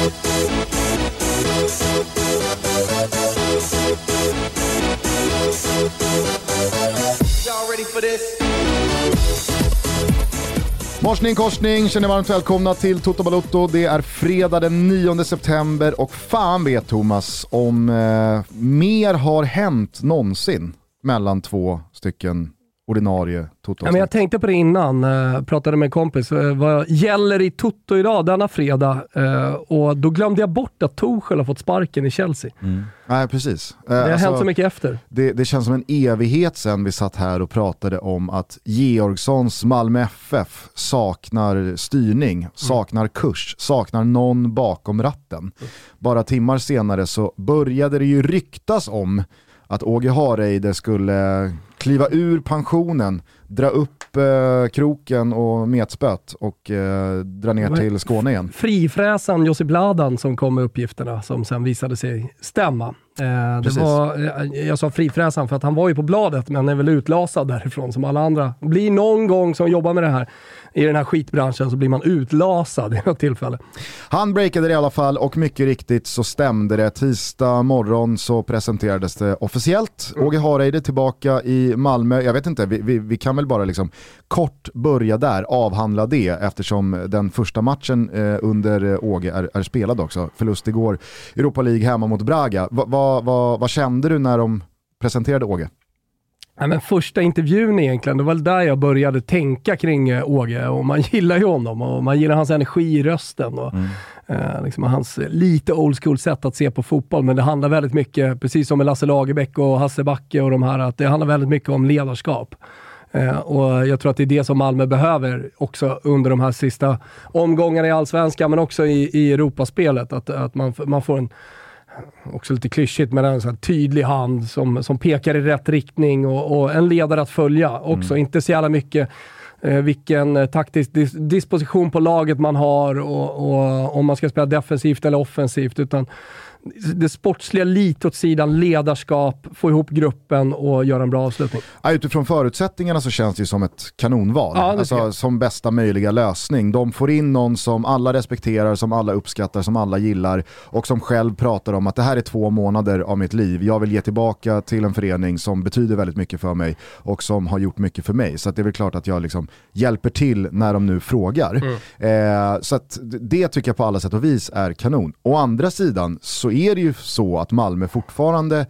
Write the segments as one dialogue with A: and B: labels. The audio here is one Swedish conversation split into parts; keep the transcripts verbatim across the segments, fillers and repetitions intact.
A: Morsning, korsning, känner varmt välkomna till Toto Balotto. Det är fredag den nionde september och fan vet Thomas om eh, mer har hänt någonsin mellan två stycken ordinarie Toto.
B: Ja, men jag tänkte på det innan, eh, pratade med en kompis, eh, vad gäller i Toto idag denna fredag, eh, och då glömde jag bort att Tuchel har fått sparken i Chelsea.
A: Mm. Nej, precis. Eh,
B: det har
A: alltså,
B: hänt så mycket efter.
A: Det, det känns som en evighet sedan vi satt här och pratade om att Georgssons Malmö F F saknar styrning, mm. saknar kurs, saknar någon bakom ratten. Mm. Bara timmar senare så började det ju ryktas om att Åge Hareide skulle kliva ur pensionen, dra upp eh, kroken och metspöt och eh, dra ner till Skåne igen.
B: Frifräsan Josip Ladan som kom med uppgifterna som sen visade sig stämma. Eh, det var, jag sa frifräsan för att han var ju på bladet, men är väl utlasad därifrån som alla andra. Blir någon gång som jobbar med det här i den här skitbranschen så blir man utlasad i något tillfälle.
A: Han breakade det i alla fall och mycket riktigt så stämde det. Tisdag morgon så presenterades det officiellt. Mm. Åge Hareide tillbaka i Malmö. Jag vet inte, vi, vi, vi kan väl bara liksom kort börja där, avhandla det eftersom den första matchen eh, under Åge är, är spelad också. Förlust igår, Europa League hemma mot Braga. Va, va, va, vad kände du när de presenterade Åge?
B: Ja, men första intervjun egentligen, det var där jag började tänka kring Åge, och man gillar ju honom och man gillar hans energi i rösten och mm. eh, liksom hans lite old school sätt att se på fotboll, men det handlar väldigt mycket, precis som med Lasse Lagerbäck och Hasse Backe och de här, att det handlar väldigt mycket om ledarskap. Eh, och jag tror att det är det som Malmö behöver också under de här sista omgångarna i Allsvenskan, men också i, i Europaspelet, att, att man, man får en också lite klyschigt, men en sån här tydlig hand som, som pekar i rätt riktning och, och en ledare att följa också. Mm. Inte så jävla mycket eh, vilken taktisk dis- disposition på laget man har och, och om man ska spela defensivt eller offensivt, utan det sportsliga lite åt sidan, ledarskap, få ihop gruppen och göra en bra avslutning.
A: Ja, utifrån förutsättningarna så känns det ju som ett kanonval. Ja, alltså, som bästa möjliga lösning. De får in någon som alla respekterar, som alla uppskattar, som alla gillar och som själv pratar om att det här är två månader av mitt liv. Jag vill ge tillbaka till en förening som betyder väldigt mycket för mig och som har gjort mycket för mig. Så att det är väl klart att jag liksom hjälper till när de nu frågar. Mm. Eh, så att det tycker jag på alla sätt och vis är kanon. Å andra sidan så är det ju så att Malmö fortfarande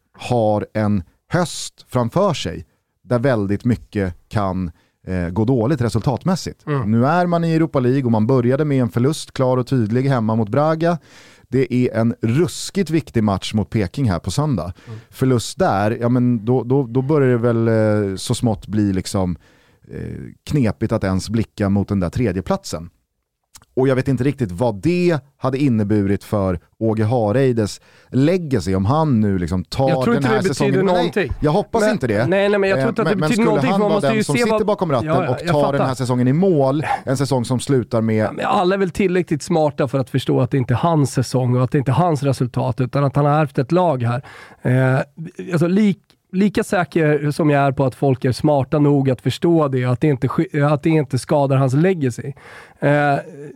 A: har en höst framför sig där väldigt mycket kan eh, gå dåligt resultatmässigt. Mm. Nu är man i Europa League och man började med en förlust klar och tydlig hemma mot Braga. Det är en ruskigt viktig match mot Peking här på söndag. Mm. Förlust där, ja men då, då, då börjar det väl eh, så smått bli liksom eh, knepigt att ens blicka mot den där tredje platsen. Och jag vet inte riktigt vad det hade inneburit för Åge Hareides legacy om han nu liksom tar
B: jag tror
A: den
B: inte
A: här
B: det
A: säsongen.
B: Nej,
A: jag hoppas
B: men,
A: inte det.
B: Nej, nej, men jag tror inte att det
A: men,
B: betyder
A: men
B: någonting.
A: han
B: Man måste
A: den
B: ju
A: som
B: se
A: sitter
B: vad...
A: bakom ratten
B: ja, ja,
A: och tar den här säsongen i mål, en säsong som slutar med...
B: Ja, men alla är väl tillräckligt smarta för att förstå att det inte är hans säsong och att det inte är hans resultat, utan att han har ärvt ett lag här. Eh, alltså lik Lika säker som jag är på att folk är smarta nog att förstå det, att det inte, att det inte skadar hans legacy. Eh,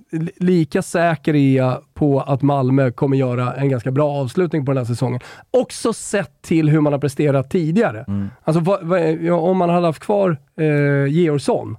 B: lika säker är jag på att Malmö kommer göra en ganska bra avslutning på den här säsongen. Också sett till hur man har presterat tidigare. Mm. Alltså vad, vad, om man hade haft kvar eh, Georgsson,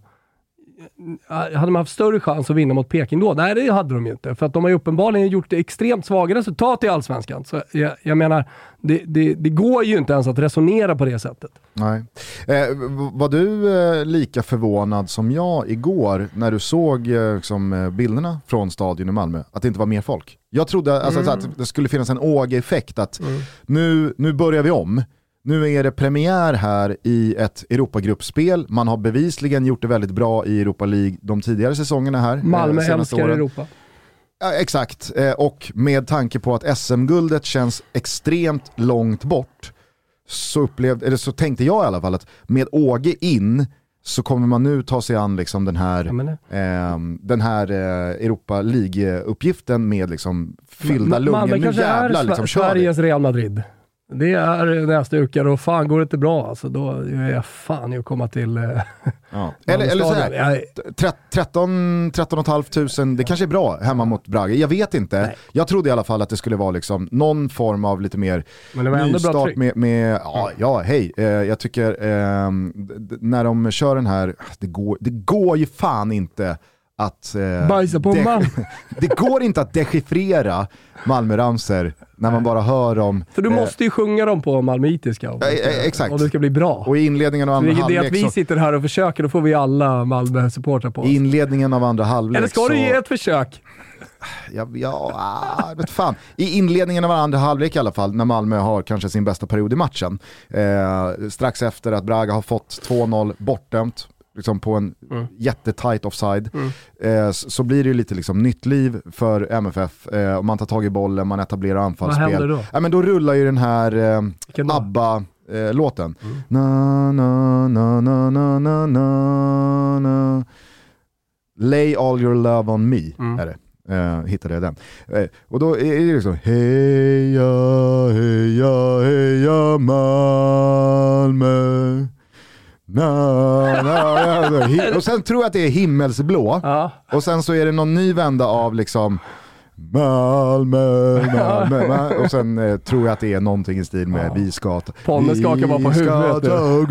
B: hade man haft större chans att vinna mot Peking då? Nej, det hade de ju inte. För att de har ju uppenbarligen gjort det extremt svaga resultat i Allsvenskan. Så jag, jag menar, det, det, det går ju inte ens att resonera på det sättet.
A: Nej. Eh, var du eh, lika förvånad som jag igår när du såg eh, liksom, bilderna från stadion i Malmö? Att det inte var mer folk? Jag trodde alltså, mm. att det skulle finnas en Åge-effekt att mm. nu, nu börjar vi om. Nu är det premiär här i ett Europagruppspel. Man har bevisligen gjort det väldigt bra i Europa League de tidigare säsongerna här.
B: Malmö eh, älskar åren. Europa.
A: Ja, exakt. Eh, och med tanke på att S M-guldet känns extremt långt bort så, upplevde, eller så tänkte jag i alla fall att med Åge in så kommer man nu ta sig an liksom den här, eh, den här eh, Europa League-uppgiften med liksom fyllda lungor. Nu jävlar liksom kör
B: Sveriges Real Madrid. Det är nästa uka och fan går det inte bra alltså, då är jag fan att komma till eh,
A: ja. eller, eller så här, tretton och ett halvt tusen, det kanske är bra hemma mot Braga, jag vet inte. Nej. Jag trodde i alla fall att det skulle vara liksom någon form av lite mer nystart med, med ja, ja hej, eh, jag tycker eh, d- när de kör den här, det går, det går ju fan inte att eh,
B: bajsa på de- man.
A: Det går inte att dechiffrera Malmö-ramser när man bara hör dem.
B: För du eh, måste ju sjunga dem på malmöitiska om,
A: eh, exakt.
B: om det ska bli bra.
A: Och i inledningen av andra halvlek,
B: det är att vi sitter här och försöker, då får vi alla Malmö-supportrar på oss.
A: I inledningen av andra halvlek.
B: Eller ska
A: så...
B: du ge ett försök?
A: Ja, ja ah, vet fan. I inledningen av andra halvlek i alla fall, när Malmö har kanske sin bästa period i matchen. Eh, strax efter att Braga har fått två noll bortdömt. Liksom på en mm. jättetight offside mm. eh, så, så blir det ju lite liksom nytt liv för M F F eh, och man tar tag i bollen, man etablerar anfallsspel.
B: Vad händer då?
A: Ja, men då rullar ju den här eh, ABBA-låten. Eh, mm. na, na, na, na, na, na, na, na. Lay all your love on me mm. är det. Uh, hittade jag den. Uh, och då är det liksom heja, heja, heja Malmö. Na, na, na. Och sen tror jag att det är himmelsblå. Ja. Och sen så är det någon ny vända av liksom Malmö, Malmö, Malmö. Och sen eh, tror jag att det är någonting i stil med ja. vi ska ta,
B: Ponne skakar bara på huvudet.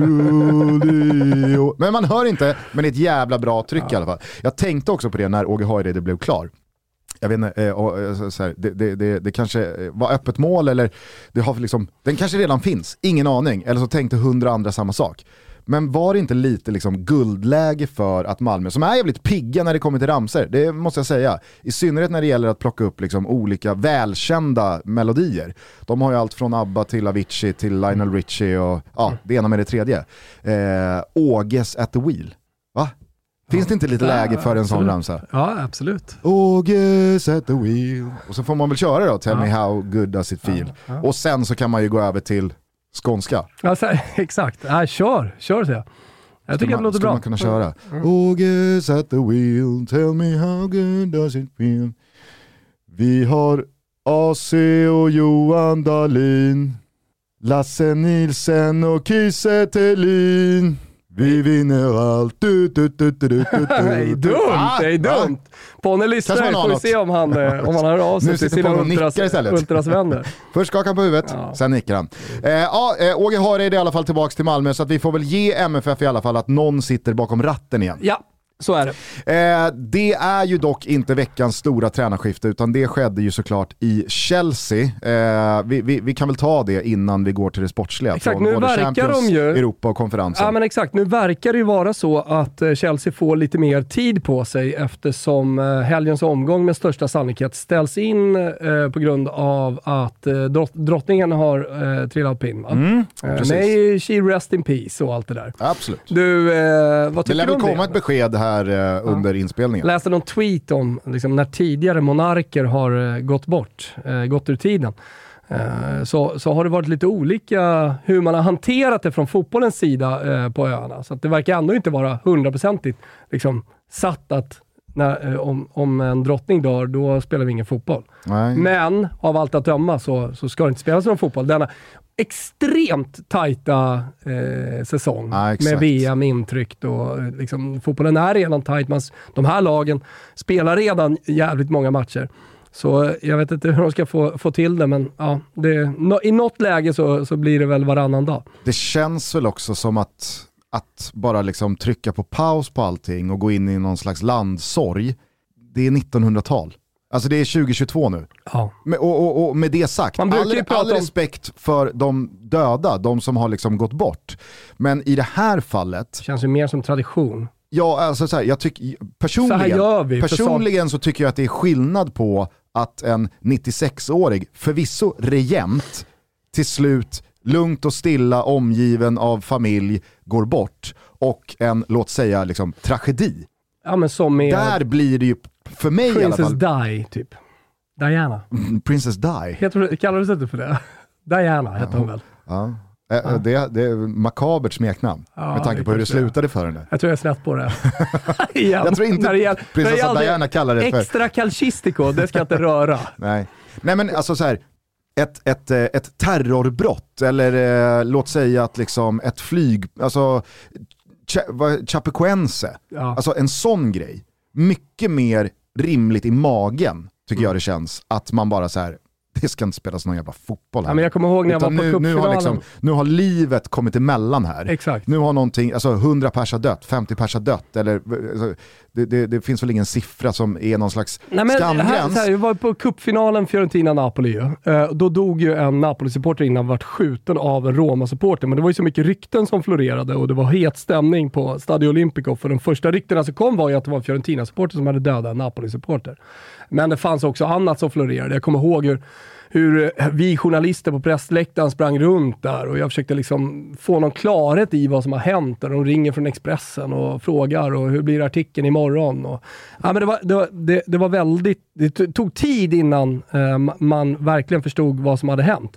A: Men man hör inte, men det är ett jävla bra tryck ja. i alla fall. Jag tänkte också på det när Åge Hareide blev klar. Jag vet inte, eh, och, så här, det, det, det, det kanske var öppet mål eller det har liksom, den kanske redan finns, ingen aning. Eller så tänkte hundra andra samma sak. Men var det inte lite liksom guldläge för att Malmö, som är jävligt pigga när det kommer till ramser, det måste jag säga, i synnerhet när det gäller att plocka upp liksom olika välkända melodier. De har ju allt från ABBA till Avicii till Lionel Richie och ja, det ena med det tredje. Eh, Åges at the wheel. Va? Finns det inte lite läge för en sån ramsa?
B: Ja, absolut.
A: Åges at the wheel. Och så får man väl köra då, Tell ja. me how good does it feel. Ja, ja. Och sen så kan man ju gå över till skånska.
B: Alltså, exakt. Ja, kör, kör så jag. Jag tycker
A: man,
B: att det låter bra.
A: man kunna köra. Mm. Åges at the wheel, tell me how good does it feel. Vi har A C och Johan Dahlin, Lasse Nilsen och Kiese Thelin. Vi vinner allt. Du, du, du, du, du, du.
B: Det är dumt, ah, det är dumt. Ponne lyssnar, får vi se om han, om han hör av sig till sina ultras, ultrasvänner.
A: Först skakar han på huvudet, ja. sen nickar han. Eh, ja, Åge Hareide i alla fall tillbaka till Malmö, så att vi får väl ge M F F i alla fall att någon sitter bakom ratten igen.
B: Ja. Så är det.
A: Eh, det är ju dock inte veckans stora tränarskifte, utan det skedde ju såklart i Chelsea. Eh, vi, vi, vi kan väl ta det innan vi går till det sportsliga.
B: Exakt, nu verkar de ju...
A: Europa och konferensen.
B: Ja, men exakt. Nu verkar det ju vara så att Chelsea får lite mer tid på sig eftersom helgens omgång med största sannolikhet ställs in eh, på grund av att eh, drottningen har eh, trillat pinn.
A: Mm,
B: eh, nej, she rest in peace och allt det där.
A: Absolut.
B: Du, eh, vad tycker du om det?
A: Det lär väl komma ett besked här under ja. inspelningen.
B: Jag läste någon tweet om liksom, när tidigare monarker har uh, gått bort, uh, gått ur tiden. Uh, så, så har det varit lite olika hur man har hanterat det från fotbollens sida uh, på öarna. Så att det verkar ändå inte vara hundraprocentigt liksom, satt att när, uh, om, om en drottning dör, då spelar vi ingen fotboll.
A: Nej.
B: Men av allt att döma så, så ska det inte spelas någon fotboll. Denna extremt tajta eh, säsong
A: ah,
B: med V M intryckt och liksom, fotbollen är redan tajt. Man, de här lagen spelar redan jävligt många matcher. Så jag vet inte hur de ska få, få till det, men ja, det, no, i något läge så, så blir det väl varannan dag.
A: Det känns väl också som att, att bara liksom trycka på paus på allting och gå in i någon slags landsorg. Det är nittonhundratal. Alltså det är tjugo tjugotvå nu.
B: Ja.
A: Med, och, och, och med det sagt, all, all respekt för de döda, de som har liksom gått bort. Men i det här fallet...
B: Det känns ju mer som tradition.
A: Ja, alltså så här, jag tycker personligen, så, här gör vi, personligen så tycker jag att det är skillnad på att en nittiosexårig, förvisso regent, till slut lugnt och stilla omgiven av familj går bort och en, låt säga, liksom tragedi.
B: Ja, men som är...
A: Där blir det ju för mig
B: Princess
A: i alla fall.
B: Di, typ. Diana.
A: Mm, Princess Di.
B: Heter, kallar du sig inte för det? Diana heter ja. hon väl?
A: Ja. Ja. Det, det är makabert smeknamn. Ja, med tanke på hur det slutade för henne.
B: Jag tror jag är snett på det.
A: Jag tror inte
B: gäll,
A: prinsessa Diana kallar det för...
B: Extra calcistico, det ska jag inte röra.
A: Nej. Nej, men alltså så här. ett, ett, ett terrorbrott eller eh, låt säga att liksom ett flyg, alltså Chapecoense, ja. Alltså en sån grej, mycket mer rimligt i magen tycker mm. jag det känns, att man bara så här, det ska inte spelas någon jävla fotboll här.
B: Ja, men jag kommer ihåg när jag
A: Utan
B: var på
A: nu, nu, har liksom, nu har livet kommit emellan här.
B: Exakt.
A: Nu har någonting, alltså hundra pers har dött, femtio pers har dött, eller alltså, det, det, det finns väl ingen siffra som är någon slags Nej, men skamgräns.
B: Här, här, jag var på cupfinalen Fiorentina-Napoli. Uh, då dog ju en Napoli-supporter innan vart skjuten av en Roma-supporter. Men det var ju så mycket rykten som florerade och det var het stämning på Stadio Olimpico. För de första ryktena som kom var ju att det var en Fiorentina-supporter som hade dödat en Napoli-supporter. Men det fanns också annat som florerade. Jag kommer ihåg hur hur vi journalister på pressläktaren sprang runt där och jag försökte liksom få någon klarhet i vad som har hänt. Och de ringer från Expressen och frågar och hur blir artikeln imorgon. Och, ja, men det, var, det, var, det, det var väldigt, det tog tid innan eh, man verkligen förstod vad som hade hänt.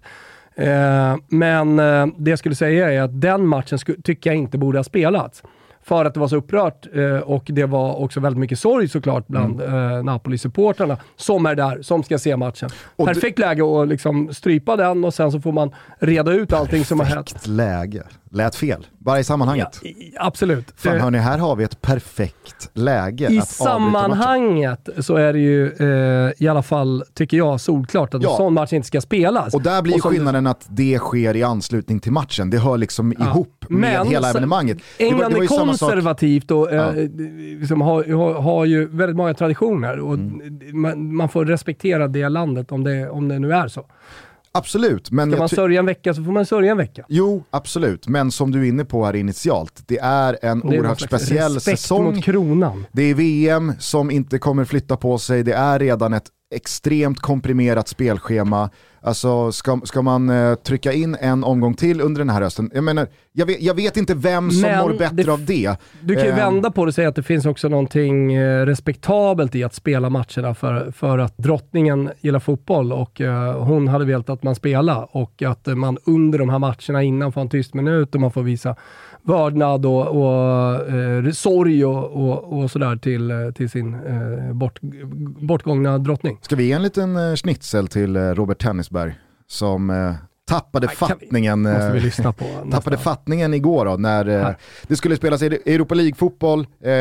B: Eh, men eh, det jag skulle säga är att den matchen sku, tycker jag inte borde ha spelats. För att det var så upprört eh, och det var också väldigt mycket sorg såklart bland mm. eh, Napoli-supportrarna som är där, som ska se matchen. Och perfekt du... läge att liksom strypa den och sen så får man reda ut allting perfekt som har hänt. Perfekt
A: läge. Lät fel. Bara i sammanhanget.
B: Ja, i, absolut.
A: Fan hörni, här har vi ett perfekt läge.
B: I att sammanhanget så är det ju eh, i alla fall, tycker jag, solklart att ja. en sån match inte ska spelas.
A: Och där blir och skillnaden du... att det sker i anslutning till matchen. Det hör liksom ja. ihop med Men, hela evenemanget.
B: England det var, det var är konservativt och eh, ja. liksom har, har, har ju väldigt många traditioner och mm. man, man får respektera det landet om det, om det nu är så.
A: Absolut. Men
B: Ska man sörja en vecka så får man sörja en vecka.
A: Jo, absolut. Men som du är inne på här initialt, det är en det är oerhört speciell säsong.
B: Mot kronan.
A: Det är V M som inte kommer flytta på sig. Det är redan ett extremt komprimerat spelschema. Alltså ska, ska man uh, trycka in en omgång till under den här hösten? Jag menar, jag vet, jag vet inte vem som Men mår bättre det, av det.
B: Du kan ju uh, vända på det och säga att det finns också någonting uh, respektabelt i att spela matcherna för, för att drottningen gillar fotboll och uh, hon hade velat att man spelar och att uh, man under de här matcherna innan får en tyst minut och man får visa vördnad och, och uh, sorg och, och, och sådär till, uh, till sin uh, bort, bortgångna drottning.
A: Ska vi ge en liten uh, schnitzel till uh, Robert Tennisberg som eh, tappade Nej, fattningen
B: vi, måste vi lyssna på
A: tappade fattningen igår då, när eh, det skulle spelas i Europa League-fotboll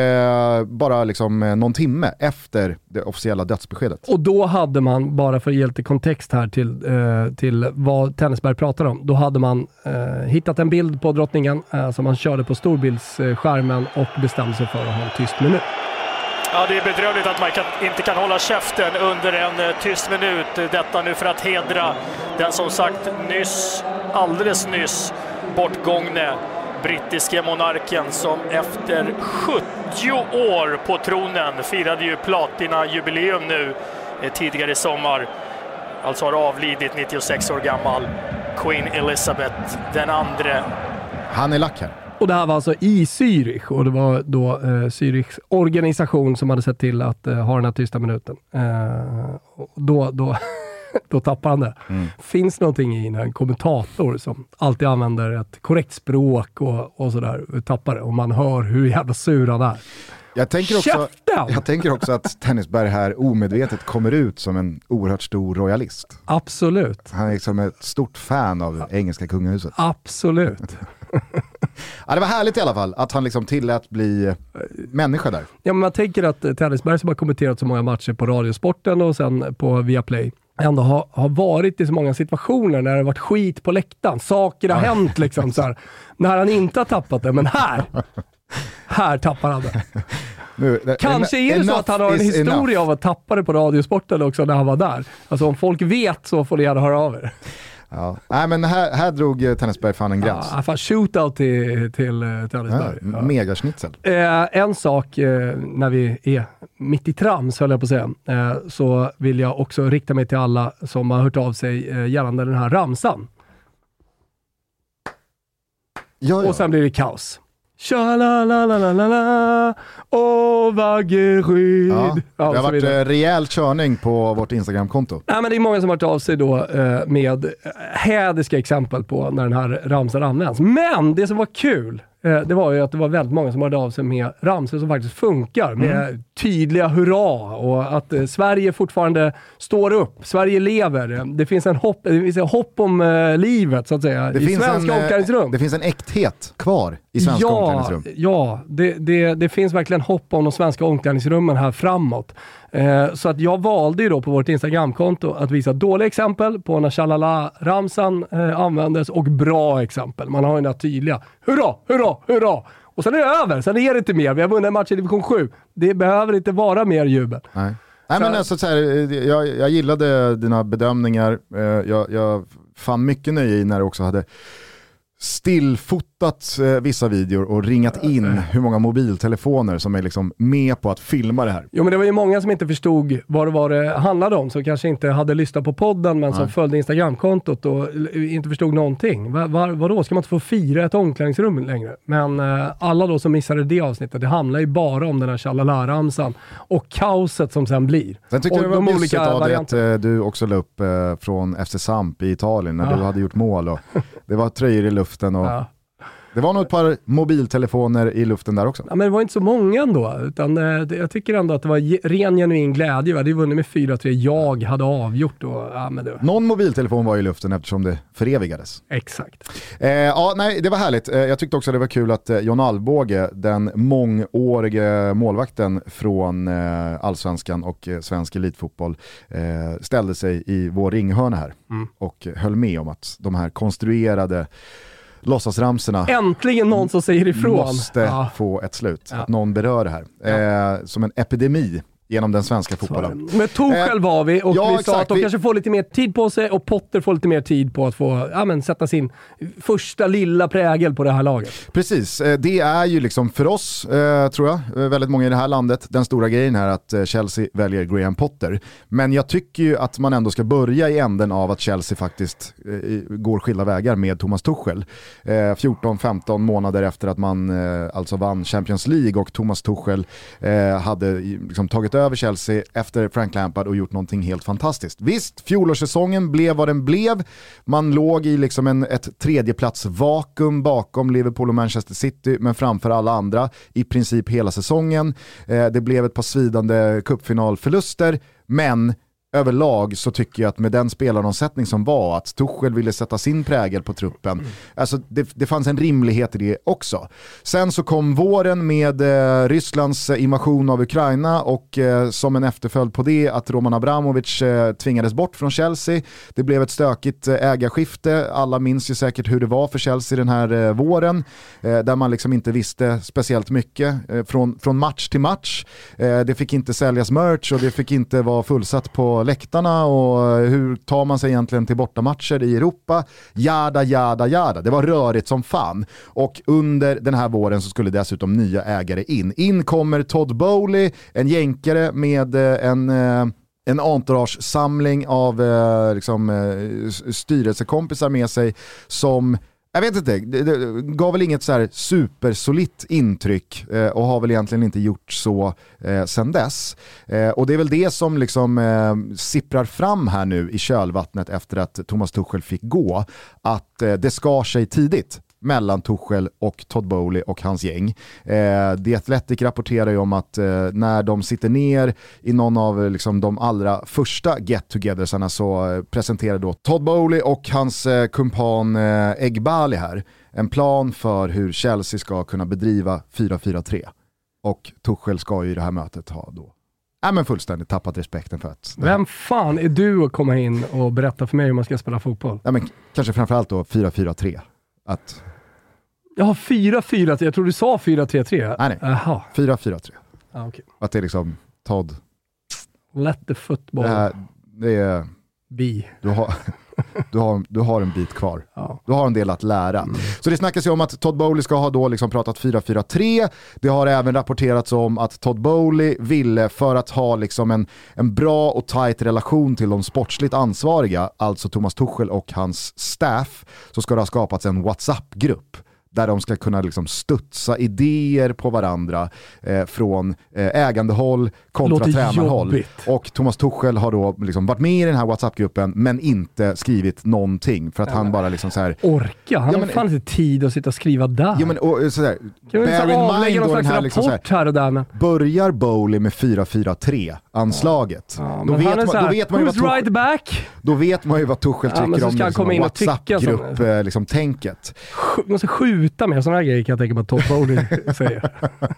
A: eh, bara liksom eh, någon timme efter det officiella dödsbeskedet.
B: Och då hade man, bara för att ge lite kontext här till, eh, till vad Tennisberg pratar om, då hade man eh, hittat en bild på drottningen eh, som man körde på storbildsskärmen och bestämde sig för att ha en tyst minut.
C: Ja, det är bedrövligt att man kan, inte kan hålla käften under en eh, tyst minut. Detta nu för att hedra den som sagt nyss, alldeles nyss bortgångne brittiske monarken som efter sjuttio år på tronen firade ju platina-jubileum nu eh, tidigare i sommar. Alltså har avlidit nittiosex år gammal. Queen Elizabeth den andre.
A: Han är lack här.
B: Och det här var alltså i Zürich och det var då eh, Zürichs organisation som hade sett till att eh, ha den här tysta minuten. Eh, och då, då, då tappar han det. Mm. Finns någonting i en kommentator som alltid använder ett korrekt språk och, och sådär, tappar det. Och man hör hur jävla sur han är.
A: Jag tänker, också, jag tänker också att Tennisberg här omedvetet kommer ut som en oerhört stor royalist.
B: Absolut.
A: Han är liksom ett stort fan av engelska kungahuset.
B: Absolut.
A: Ja, det var härligt i alla fall att han liksom tillät bli människa där.
B: Ja, men man tänker att Tennisberg som har kommenterat så många matcher på Radiosporten och sen på Viaplay ändå har, har varit i så många situationer när det har varit skit på läktaren. Saker har hänt liksom så här, när han inte har tappat det, men här här tappar han det. Nu, det Kanske är det så att han har en historia enough. av att tappa det på Radiosporten också när han var där. Alltså om folk vet så får ni gärna höra av er.
A: Ja. Nej, men här, här drog Tennisberg fan en gräns.
B: Ja, fan shootout till, till Tennisberg.
A: Ja, megasnitzel.
B: Eh, en sak eh, när vi är mitt i trams, höll jag på att säga, eh, så vill jag också rikta mig till alla som har hört av sig eh, gällande den här ramsan. Ja, ja. Och sen blir det kaos. Tja-la-la-la-la-la, åh Vaggeryd.
A: Ja, det har varit rejäl körning på vårt Instagram-konto.
B: Nej, men det är många som har hört av sig då eh, med hädiska exempel på när den här ramsan används. Men det som var kul eh, det var ju att det var väldigt många som hörde av sig med ramsor som faktiskt funkar, med mm. tydliga hurra och att eh, Sverige fortfarande står upp. Sverige lever. Det finns en hopp, det finns en hopp om eh, livet så att säga
A: det
B: i
A: finns
B: svenska
A: en,
B: omklädningsrum.
A: Det finns en äkthet kvar i svenska
B: ja,
A: omklädningsrum.
B: Ja, det, det, det finns verkligen hopp om de svenska omklädningsrummen här framåt. Eh, så att jag valde ju då på vårt Instagramkonto att visa dåliga exempel på när Shalala-ramsan eh, användes och bra exempel. Man har ju den här tydliga hurra, hurra, hurra. Och sen är det över, sen är det inte mer. Vi har vunnit en match i division sju. Det behöver inte vara mer jubel.
A: Nej. Nej, men alltså, så här, jag, jag gillade dina bedömningar. Eh, jag, jag fann mycket nöje i när du också hade stillfotat eh, vissa videor och ringat in hur många mobiltelefoner som är liksom med på att filma det här.
B: Jo, men det var ju många som inte förstod vad det var det handlade om, som kanske inte hade lyssnat på podden men Nej. som följde Instagramkontot och inte förstod någonting. Var, var, vadå? Ska man inte få fira ett omklädningsrum längre? Men eh, alla då som missade det avsnittet, det handlar ju bara om den här Shalala-ramsan och kaoset som sen blir.
A: Sen tycker jag det var bjussigt av dig att eh, du också la upp eh, från F C Samp i Italien när ja. du hade gjort mål och det var tröjor i luften och ja. det var nog ett par mobiltelefoner i luften där också.
B: Ja, men det var inte så många ändå, utan eh, det, jag tycker ändå att det var ge, ren genuin glädje. Vi hade ju vunnit med fyra tre, jag hade avgjort och, ja, men det...
A: Någon mobiltelefon var i luften eftersom det förevigades.
B: Exakt.
A: Eh, ja, nej, det var härligt. Eh, jag tyckte också det var kul att eh, John Alvbåge, den mångårige målvakten från eh, Allsvenskan och eh, svensk elitfotboll, eh, ställde sig i vår ringhörna här mm. och höll med om att de här konstruerade låtsasramserna
B: äntligen någon som säger ifrån
A: måste
B: ja.
A: få ett slut.
B: Ja.
A: Att någon berör det här. Ja. Eh, som en epidemi genom den svenska fotbollen.
B: Men Tuchel var vi och
A: ja,
B: vi
A: exakt.
B: sa att de
A: vi... kanske
B: får lite mer tid på sig och Potter får lite mer tid på att få ja, men, sätta sin första lilla prägel på det här laget.
A: Precis, det är ju liksom för oss, eh, tror jag, väldigt många i det här landet, den stora grejen här att Chelsea väljer Graham Potter. Men jag tycker ju att man ändå ska börja i änden av att Chelsea faktiskt eh, går skilda vägar med Thomas Tuchel. Eh, fjorton femton månader efter att man eh, alltså vann Champions League och Thomas Tuchel eh, hade liksom tagit över Chelsea efter Frank Lampard och gjort någonting helt fantastiskt. Visst, fjolårssäsongen blev vad den blev. Man låg i liksom en, ett tredjeplats vakuum bakom Liverpool och Manchester City, men framför alla andra i princip hela säsongen. Eh, det blev ett par svidande cupfinalförluster, men överlag så tycker jag att med den spelaromsättning som var, att Tuchel ville sätta sin prägel på truppen, mm. alltså det, det fanns en rimlighet i det också. Sen så kom våren med eh, Rysslands invasion av Ukraina och eh, som en efterföljd på det att Roman Abramovich eh, tvingades bort från Chelsea. Det blev ett stökigt eh, ägarskifte. Alla minns ju säkert hur det var för Chelsea den här eh, våren, eh, där man liksom inte visste speciellt mycket eh, från, från match till match. Eh, det fick inte säljas merch och det fick inte vara fullsatt på läktarna och hur tar man sig egentligen till bortamatcher i Europa, jada, jada, jada. Det var rörigt som fan. Och under den här våren så skulle dessutom nya ägare in. In kommer Todd Bowley, en jänkare med en, en entourage-samling av liksom, styrelsekompisar med sig som jag vet inte, det, det gav väl inget så här supersolitt intryck eh, och har väl egentligen inte gjort så eh, sen dess. Eh, och det är väl det som liksom eh, sipprar fram här nu i kölvattnet efter att Thomas Tuchel fick gå. Att eh, det skar sig tidigt mellan Tuchel och Todd Bowley och hans gäng. Eh, The Athletic rapporterar ju om att eh, när de sitter ner i någon av liksom, de allra första get-togethersarna så eh, presenterar då Todd Bowley och hans eh, kumpan eh, Egbali här en plan för hur Chelsea ska kunna bedriva fyra fyra tre. Och Tuchel ska ju i det här mötet ha då ja, men fullständigt tappat respekten för att...
B: Vem fan är du att komma in och berätta för mig hur man ska spela fotboll?
A: Ja, men kanske framförallt då fyra fyra tre. Att...
B: Ja, fyra fyra tre. Jag tror du sa fyra tre tre.
A: Nej, nej. Aha. fyra fyra tre.
B: Ah, okay.
A: Att det är liksom Todd.
B: Let the football.
A: Det, här, det är...
B: Bi.
A: Du har, du, har, du har en bit kvar.
B: Ja.
A: Du har en del att lära. Mm. Så det snackas ju om att Todd Bowley ska ha då liksom pratat fyra fyra tre. Det har även rapporterats om att Todd Bowley ville, för att ha liksom en, en bra och tight relation till de sportsligt ansvariga, alltså Thomas Tuchel och hans staff, så ska det ha skapats en WhatsApp-grupp där de ska kunna liksom studsa idéer på varandra eh, från eh, ägandehåll kontra tränarhåll. Jobbigt. Och Thomas Tuchel har då liksom varit med i den här WhatsApp-gruppen men inte skrivit någonting för att ja, han bara liksom så här
B: orka, han ja, har fan inte tid att sitta och skriva där.
A: Ja men och, så där, bear in mind då den här, liksom så här,
B: här och där men.
A: Börjar Bowley med fyra fyra tre anslaget.
B: Ja,
A: då, vet man,
B: här,
A: då vet man ju vad Tuchel,
B: right back?
A: Då vet man ju vad Tuchel tycker ja, om liksom, WhatsApp-grupp eh, liksom, tänket.
B: Man måste skjuta med sådana här grejer kan jag tänka mig att Todd Bowley säger.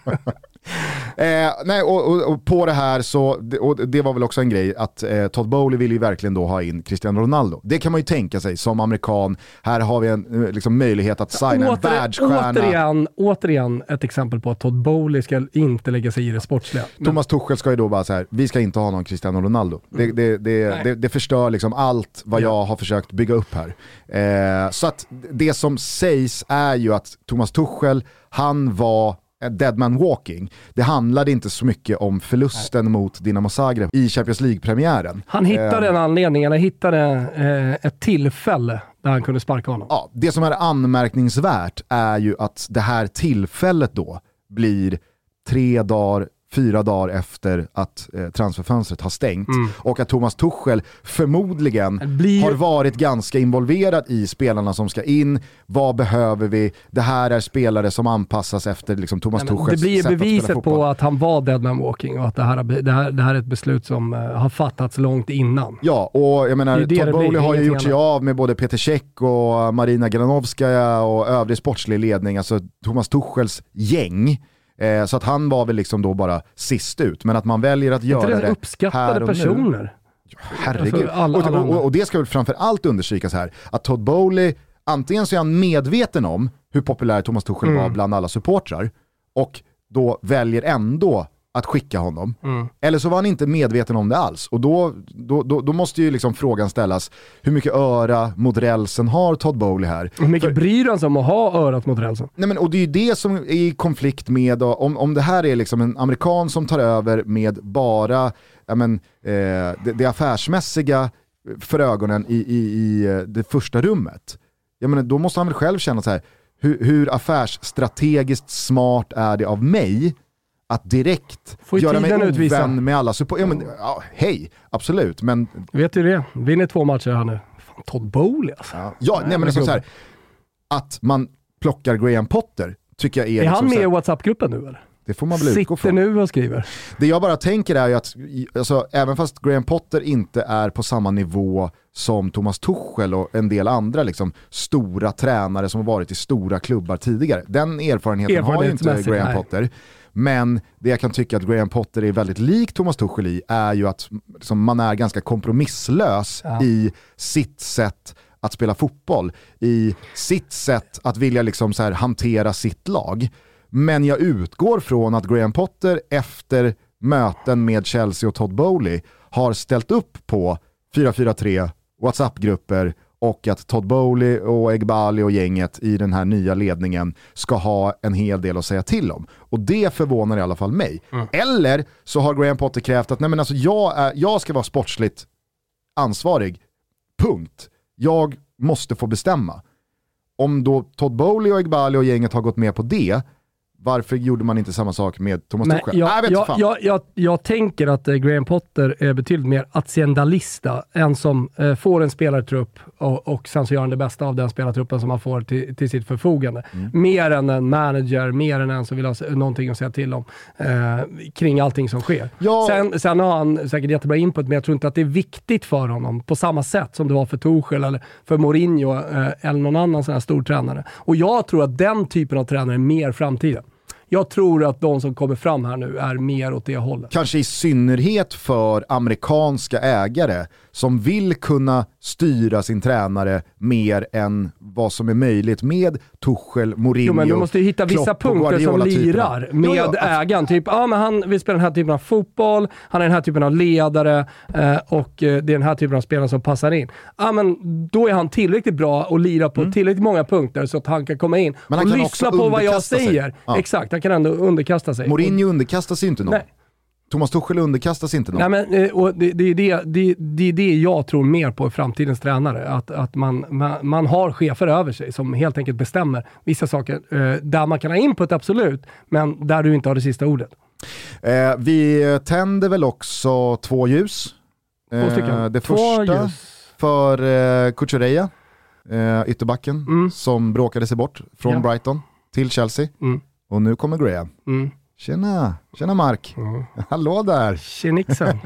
A: eh, nej, och, och, och på det här så, och det var väl också en grej att eh, Todd Bowley vill ju verkligen då ha in Cristiano Ronaldo. Det kan man ju tänka sig som amerikan. Här har vi en liksom, möjlighet att signa Åter, en världsstjärna.
B: Återigen, återigen ett exempel på att Todd Bowley ska inte lägga sig i det sportsliga. Men...
A: Thomas Tuchel ska ju då bara så här, vi ska inte ha någon Cristiano Ronaldo. Det, det, det, det, det förstör liksom allt vad jag har försökt bygga upp här. Eh, så att det som sägs är ju att Thomas Tuchel, han var dead man walking. Det handlade inte så mycket om förlusten Nej. mot Dinamo Zagreb i Champions League-premiären.
B: Han hittade eh, en anledning, eller hittade eh, ett tillfälle där han kunde sparka honom.
A: Ja, det som är anmärkningsvärt är ju att det här tillfället då blir tre dagar fyra dagar efter att eh, transferfönstret har stängt mm. och att Thomas Tuchel förmodligen blir... har varit ganska involverad i spelarna som ska in. Vad behöver vi? Det här är spelare som anpassas efter liksom, Thomas Nej, Tuchels
B: det blir
A: sätt
B: beviset
A: att
B: på att han var dead man walking och att det här, det här, det här är ett beslut som uh, har fattats långt innan.
A: Ja, och jag menar Todd Bowley har ju gjort sig av med både Peter Cech och Marina Granovskaja och övrig sportslig ledning, alltså Thomas Tuchels gäng. Eh, så att han var väl liksom då bara sist ut. Men att man väljer att göra det, det
B: uppskattade
A: här och
B: personer.
A: Nu. Herregud.
B: Alltså, alla, alla
A: och, och, och det ska väl framför allt understrykas här. Att Todd Bowley, antingen så är han medveten om hur populär Thomas Tuchel mm. var bland alla supportrar. Och då väljer ändå att skicka honom. Mm. Eller så var han inte medveten om det alls. Och då, då, då, då måste ju liksom frågan ställas, hur mycket öra mot rälsen har Todd Bowley här?
B: Hur mycket För, bryr han sig om att ha örat mot rälsen?
A: Nej men, och det är ju det som är i konflikt med, om, om det här är liksom en amerikan som tar över med bara ja men, eh, det, det affärsmässiga för ögonen i, i, i det första rummet. Jag menar, då måste han väl själv känna så här, hur, hur affärsstrategiskt smart är det av mig att direkt göra mig ovän med alla support. Ja, men, ja, hej, absolut. Men...
B: Vet du det? Vinner två matcher här nu. Fan, Todd Bowley alltså.
A: Ja, ja nej, men liksom så här, att man plockar Graham Potter tycker jag är...
B: Är
A: liksom
B: han med
A: så här,
B: i WhatsApp-gruppen nu eller?
A: Det får man väl utgå från.
B: Sitter nu och skriver.
A: Det jag bara tänker är ju att alltså, även fast Graham Potter inte är på samma nivå som Thomas Tuchel och en del andra liksom, stora tränare som har varit i stora klubbar tidigare. Den erfarenheten har ju inte Graham nej. Potter. Men det jag kan tycka att Graham Potter är väldigt lik Thomas Tuchel i är ju att liksom, man är ganska kompromisslös ja. i sitt sätt att spela fotboll, i sitt sätt att vilja liksom, så här, hantera sitt lag. Men jag utgår från att Graham Potter efter möten med Chelsea och Todd Bowley har ställt upp på fyra fyra tre WhatsApp-grupper och att Todd Bowley och Eghbali och gänget i den här nya ledningen ska ha en hel del att säga till om. Och det förvånar i alla fall mig. Mm. Eller så har Graham Potter krävt att nej men alltså jag, är, jag ska vara sportsligt ansvarig. Punkt. Jag måste få bestämma. Om då Todd Bowley och Eghbali och gänget har gått med på det, varför gjorde man inte samma sak med Thomas Tuchel?
B: Jag, jag, jag, jag, jag, jag tänker att eh, Graham Potter är betydligt mer aziendalista än som eh, får en spelartrupp och, och sen så gör han det bästa av den spelartruppen som han får till, till sitt förfogande. Mm. Mer än en manager, mer än en som vill ha någonting att säga till om eh, kring allting som sker. Ja. Sen, sen har han säkert jättebra input, men jag tror inte att det är viktigt för honom på samma sätt som det var för Tuchel eller för Mourinho eh, eller någon annan sån här stor tränare. Och jag tror att den typen av tränare är mer framtiden. Jag tror att de som kommer fram här nu är mer åt det hållet. Kanske i synnerhet för amerikanska ägare som vill kunna styra sin tränare mer än vad som är möjligt med Tuchel, Mourinho, jo, men du måste ju hitta vissa punkter som lirar med jo, jo, ägaren. Typ, ja, men han vill spela den här typen av fotboll, han är den här typen av ledare eh, och eh, det är den här typen av spelare som passar in. Ja, men då är han tillräckligt bra och lira på mm. tillräckligt många punkter så att han kan komma in men och lyssna på vad jag säger. Ja. Exakt, han kan ändå underkasta sig.
A: Mourinho underkastar sig inte någon. Nej. Thomas Tuchel underkastas inte någon.
B: Nej, men, och det, det, är det, det, det är det jag tror mer på i framtidens tränare. Att, att man, man, man har chefer över sig som helt enkelt bestämmer vissa saker. Eh, där man kan ha input, absolut. Men där du inte har det sista ordet.
A: Eh, vi tänder väl också två ljus. Eh,
B: två stycken.
A: Det
B: två
A: första
B: ljus.
A: för eh, Cucurella, eh, ytterbacken, mm. som bråkade sig bort från ja. Brighton till Chelsea. Mm. Och nu kommer Graham. Mm. Tjena, tjena Mark. Mm. Hallå där.
B: Tjenixen.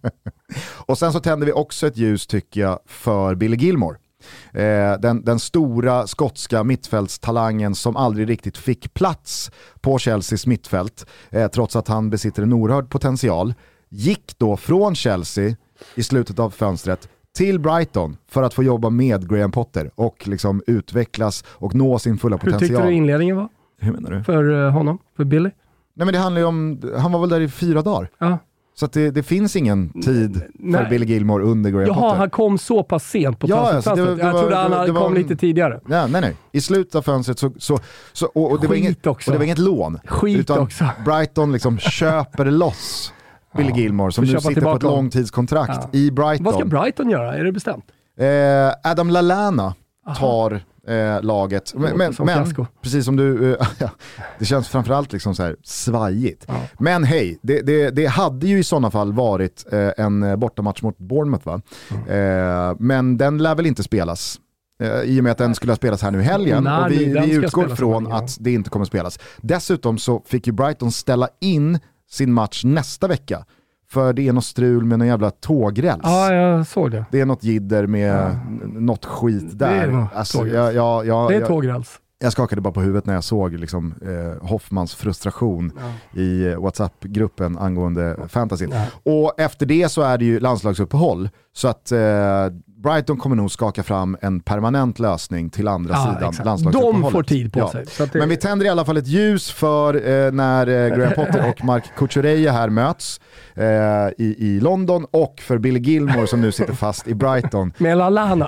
A: Och sen så tänder vi också ett ljus tycker jag för Billy Gilmore. Eh, den, den stora skotska mittfältstalangen som aldrig riktigt fick plats på Chelseas mittfält eh, trots att han besitter en oerhörd potential. Gick då från Chelsea i slutet av fönstret till Brighton för att få jobba med Graham Potter och liksom utvecklas och nå sin fulla potential.
B: Hur tyckte du inledningen var?
A: Hur menar du?
B: För uh, honom, för Billy?
A: Nej men det handlar ju om, han var väl där i fyra dagar. Ja. Så att det, det finns ingen tid Nej. för Billy Gilmore under Graham
B: Jaha,
A: Potter.
B: Jaha, han kom så pass sent på
A: ja,
B: transferfönstret.
A: Alltså
B: Jag trodde han det, det kom var, lite tidigare.
A: Nej, nej, nej. I slutet av fönstret så... så, så och, och, det var inget, och det var inget lån.
B: Skit
A: utan
B: också.
A: Brighton liksom köper loss Billy ja, Gilmore som nu sitter på ett långtidskontrakt ja. i Brighton.
B: Vad ska Brighton göra? Är det bestämt?
A: Eh, Adam Lallana tar... Eh, laget. Men, men, men precis som du, eh, det känns framförallt liksom så här svajigt. Ja. Men hej, det, det, det hade ju i sådana fall varit eh, en bortamatch mot Bournemouth va? Mm. Eh, men den lär väl inte spelas. Eh, I och med att den skulle ha spelats här nu i helgen. Nej, och vi, vi utgår från att det inte kommer spelas. Dessutom så fick ju Brighton ställa in sin match nästa vecka. För det är något strul med någon jävla tågräls.
B: Ja, jag såg det.
A: Det är något jidder med ja. något skit där.
B: Det är,
A: alltså, jag, jag, jag,
B: det är tågräls.
A: Jag skakade bara på huvudet när jag såg liksom, eh, Hoffmans frustration ja. i eh, WhatsApp-gruppen angående fantasy. Ja. Och efter det så är det ju landslagsuppehåll. Så att eh, Brighton kommer nog skaka fram en permanent lösning till andra ja, sidan landslagsuppehållet.
B: De får tid på ja. sig. Så att det...
A: Men vi tänder i alla fall ett ljus för eh, när eh, Graham Potter och Mark Cucurella här möts eh, i, i London och för Billy Gilmore som nu sitter fast i Brighton.
B: Med Lallana.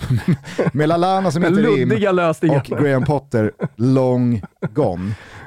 A: Med Lallana som inte in och Graham Potter long gone.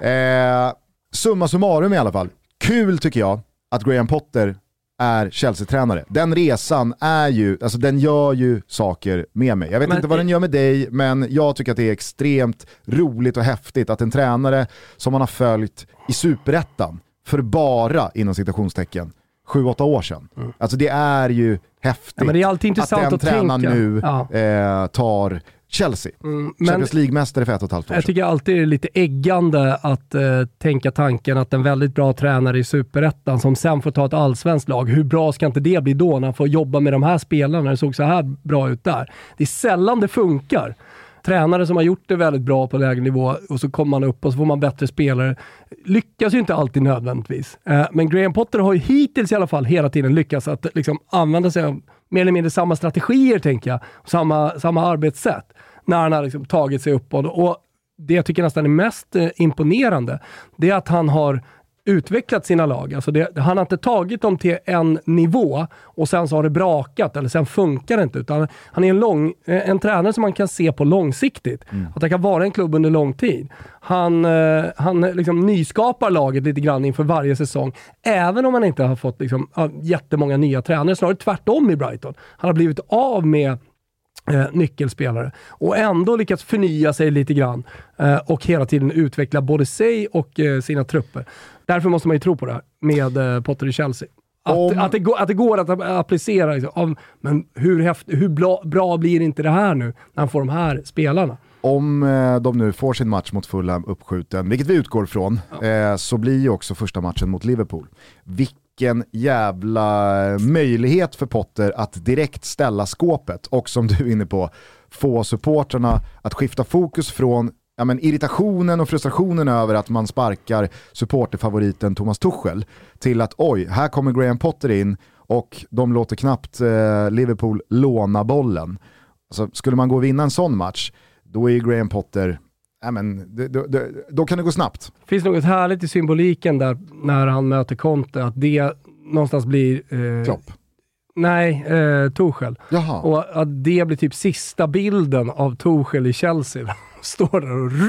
A: Eh, summa summarum i alla fall. Kul tycker jag att Graham Potter är Chelsea-tränare. Den resan är ju, alltså den gör ju saker med mig. Jag vet men, inte vad den gör med dig, men jag tycker att det är extremt roligt och häftigt att en tränare som man har följt i Superettan för bara, inom citationstecken, sju, åtta år sedan. Mm. Alltså det är ju häftigt
B: ja, men det är alltid intressant
A: att den
B: att
A: tränaren
B: tänka.
A: nu
B: ja.
A: eh, tar Chelsea. Mm, Champions League-mästare för ett och ett halvt år sedan.
B: Jag tycker alltid det är lite äggande att eh, tänka tanken att en väldigt bra tränare i Superettan som sen får ta ett allsvenskt lag, hur bra ska inte det bli då när han får jobba med de här spelarna när det såg så här bra ut där? Det är sällan det funkar. Tränare som har gjort det väldigt bra på lägre nivå och så kommer man upp och så får man bättre spelare. Lyckas ju inte alltid nödvändigtvis. Eh, men Graham Potter har ju hittills i alla fall hela tiden lyckats att liksom använda sig av mer eller mindre samma strategier, tänker jag. Samma, samma arbetssätt när han har liksom tagit sig uppåt. Och det jag tycker nästan är mest eh, imponerande, det är att han har utvecklat sina lag. Alltså det, han har inte tagit dem till en nivå och sen så har det brakat eller sen funkar det inte. Utan han är en, lång, en tränare som man kan se på långsiktigt. Mm. Att det kan vara en klubb under lång tid. Han, eh, han liksom nyskapar laget lite grann inför varje säsong. Även om han inte har fått liksom, jättemånga nya tränare. Snarare tvärtom i Brighton. Han har blivit av med Eh, nyckelspelare och ändå lyckats förnya sig lite grann eh, och hela tiden utveckla både sig och eh, sina trupper. Därför måste man ju tro på det här med eh, Potter i Chelsea. Att, Om... att, det, går, att det går att applicera liksom, av, men hur, häft, hur bra, bra blir inte det här nu när han får de här spelarna? Om
A: eh, de nu får sin match mot Fulham uppskjuten, vilket vi utgår från, ja. eh, så blir ju också första matchen mot Liverpool. Vilken jävla möjlighet för Potter att direkt ställa skåpet och som du är inne på, få supporterna att skifta fokus från ja, men irritationen och frustrationen över att man sparkar supporterfavoriten Thomas Tuchel till att oj, här kommer Graham Potter in och de låter knappt eh, Liverpool låna bollen. Alltså, skulle man gå och vinna en sån match, då är ju Graham Potter, ja, men, då, då, då kan det gå snabbt.
B: Det finns något härligt i symboliken där när han möter Conte, att det någonstans blir... Eh,
A: Klopp.
B: Nej, eh, Tuchel.
A: Jaha. Och
B: att det blir typ sista bilden av Tuchel i Chelsea. Står där och rycker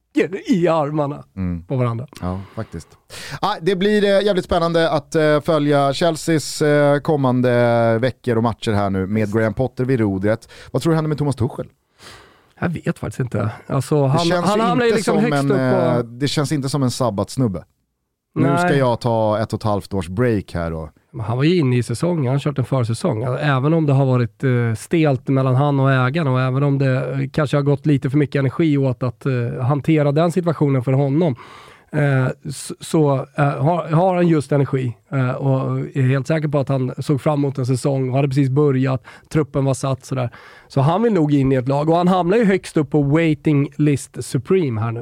B: i armarna mm. på varandra.
A: Ja, faktiskt. Ah, det blir eh, jävligt spännande att eh, följa Chelseas eh, kommande veckor och matcher här nu med Graham Potter vid rodret. Vad tror du händer med Thomas Tuchel?
B: Jag vet faktiskt inte. Alltså, han han hamnar ju liksom högst
A: en,
B: upp på...
A: Det känns inte som en sabbatsnubbe. Nej. Nu ska jag ta ett och ett halvt års break här då.
B: Han var ju inne i säsongen, han har kört en försäsong. Även om det har varit uh, stelt mellan han och ägaren och även om det kanske har gått lite för mycket energi åt att uh, hantera den situationen för honom. Uh, så så uh, har, har han just energi uh, och är helt säker på att han såg fram emot en säsong och hade precis börjat, truppen var satt sådär. Så han vill nog in i ett lag och han hamnar ju högst upp på waiting list supreme här nu.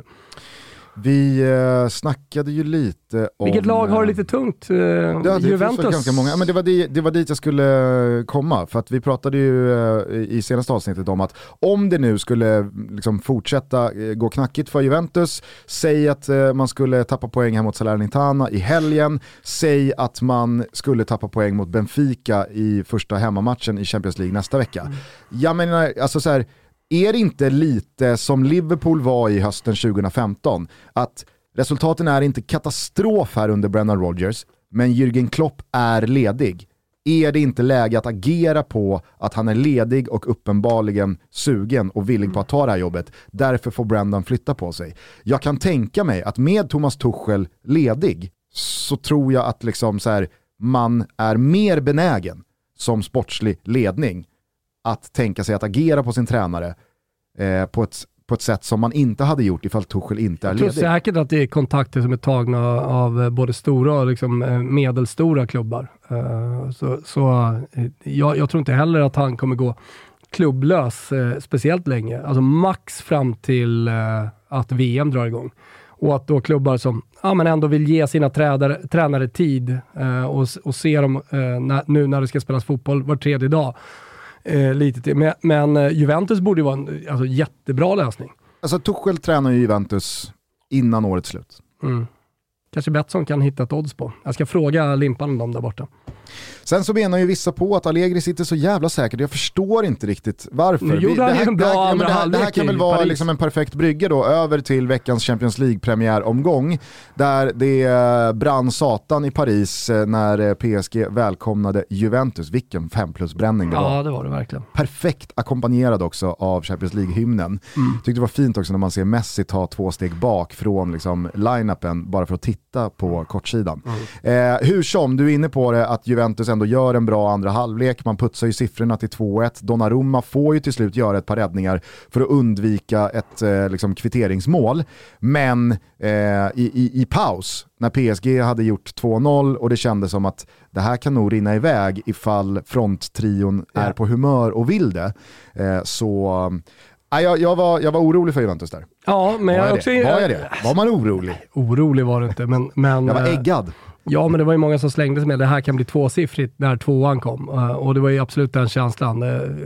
A: Vi eh, snackade ju lite om...
B: Vilket lag har det lite tungt? Eh,
A: ja, det
B: Juventus?
A: Finns ganska många. Men det var, dit, det var dit jag skulle komma. För att vi pratade ju eh, i senaste avsnittet om att om det nu skulle liksom, fortsätta eh, gå knackigt för Juventus, säg att eh, man skulle tappa poäng här mot Salernitana i helgen, säg att man skulle tappa poäng mot Benfica i första hemmamatchen i Champions League nästa vecka. Mm. Jag menar, alltså så här... Är det inte lite som Liverpool var i hösten tjugo femton? Att resultaten är inte katastrof här under Brendan Rodgers, men Jürgen Klopp är ledig. Är det inte läge att agera på att han är ledig och uppenbarligen sugen och villig på att ta det här jobbet? Därför får Brendan flytta på sig. Jag kan tänka mig att med Thomas Tuchel ledig så tror jag att liksom så här, man är mer benägen som sportslig ledning att tänka sig att agera på sin tränare eh, på, ett, på ett sätt som man inte hade gjort ifall Tuchel inte är ledig.
B: Jag tror säkert att det är kontakter som är tagna av både stora och liksom medelstora klubbar. Uh, så så jag, jag tror inte heller att han kommer gå klubblös uh, speciellt länge. Alltså max fram till uh, att V M drar igång. Och att då klubbar som ja, men ändå vill ge sina tränare, tränare tid uh, och, och se dem uh, när, nu när det ska spelas fotboll var tredje dag. Eh, lite till. Men, men eh, Juventus borde ju vara en alltså, jättebra lösning.
A: Alltså Tuchel tränar ju Juventus innan årets slut.
B: Mm. Kanske Betsson kan hitta ett odds på. Jag ska fråga Limpan om dem där borta.
A: Sen så menar ju vissa på att Allegri sitter så jävla säkert. Jag förstår inte riktigt varför.
B: Nu gjorde han ju en bra
A: det här,
B: andra
A: det här, det här kan väl vara liksom en perfekt brygga då över till veckans Champions League-premiäromgång där det brann satan i Paris när P S G välkomnade Juventus. Vilken fem plus-bränning det
B: ja,
A: var.
B: Ja, det var det verkligen.
A: Perfekt ackompanjerad också av Champions League-hymnen. Mm. Tyckte det var fint också när man ser Messi ta två steg bak från liksom line-upen bara för att titta på kortsidan. Mm. Eh, hur som, du är inne på det att Juventus ändå gör en bra andra halvlek. Man putsar ju siffrorna till två ett. Donnarumma får ju till slut göra ett par räddningar för att undvika ett eh, liksom kvitteringsmål. Men eh, i, i, i paus, när P S G hade gjort två noll och det kändes som att det här kan nog rinna iväg ifall fronttrion ja. är på humör och vill det. Eh, så... Ja, jag, jag, var, jag var orolig för Juventus där.
B: Ja, men jag, jag också...
A: Var jag det? Var man orolig?
B: Orolig var det inte, men... men
A: jag var äggad.
B: Ja, men det var ju många som slängdes med det här kan bli tvåsiffrigt när tvåan kom. Och det var ju absolut den känslan.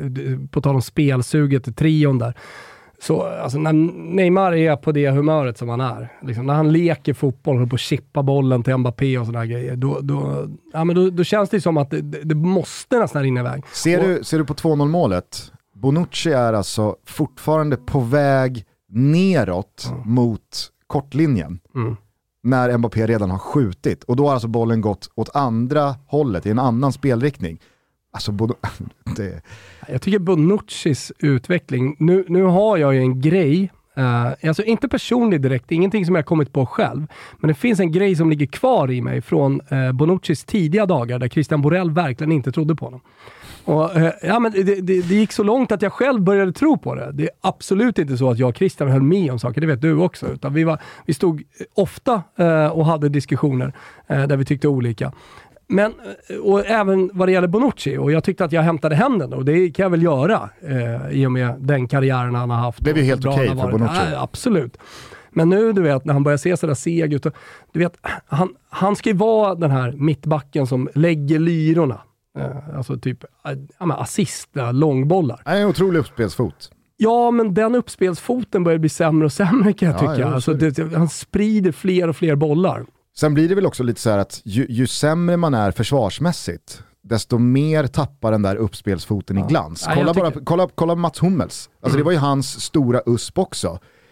B: På tal om spelsuget i trion där. Så alltså, när Neymar är på det humöret som han är, liksom, när han leker fotboll och på att chippa bollen till Mbappé och sådana grejer, då, då, ja, men då, då känns det som att det, det måste nästan rinna iväg.
A: Ser,
B: och,
A: du, ser du på två noll-målet? Bonucci är alltså fortfarande på väg neråt mm. mot kortlinjen. Mm. När Mbappé redan har skjutit. Och då har alltså bollen gått åt andra hållet i en annan spelriktning. Alltså, Bon- det...
B: Jag tycker Bonuccis utveckling, nu, nu har jag ju en grej, uh, alltså inte personlig direkt, ingenting som jag kommit på själv, men det finns en grej som ligger kvar i mig från uh, Bonuccis tidiga dagar där Christian Borell verkligen inte trodde på honom. Och, uh, ja, men det, det, det gick så långt att jag själv började tro på det. Det är absolut inte så att jag och Christian höll med om saker, det vet du också. Utan vi, var, vi stod ofta uh, och hade diskussioner uh, där vi tyckte olika. Men, och även vad det gäller Bonucci, och jag tyckte att jag hämtade hem den, och det kan jag väl göra eh, i och med den karriären han har haft.
A: Det blev ju helt okej okay för Bonucci.
B: Nej, absolut. Men nu, du vet, när han börjar se sådär seg ut, och, du vet, han, han ska ju vara den här mittbacken som lägger lyrorna. Eh, alltså typ ja, men assist, långbollar.
A: En otrolig uppspelsfot.
B: Ja, men den uppspelsfoten börjar bli sämre och sämre, kan jag tycka. Ja, alltså, det, han sprider fler och fler bollar.
A: Sen blir det väl också lite så här att ju, ju sämre man är försvarsmässigt, desto mer tappar den där uppspelsfoten ja. i glans. Kolla, ja, bara, kolla, kolla Mats Hummels. Alltså mm. det var ju hans stora usp också.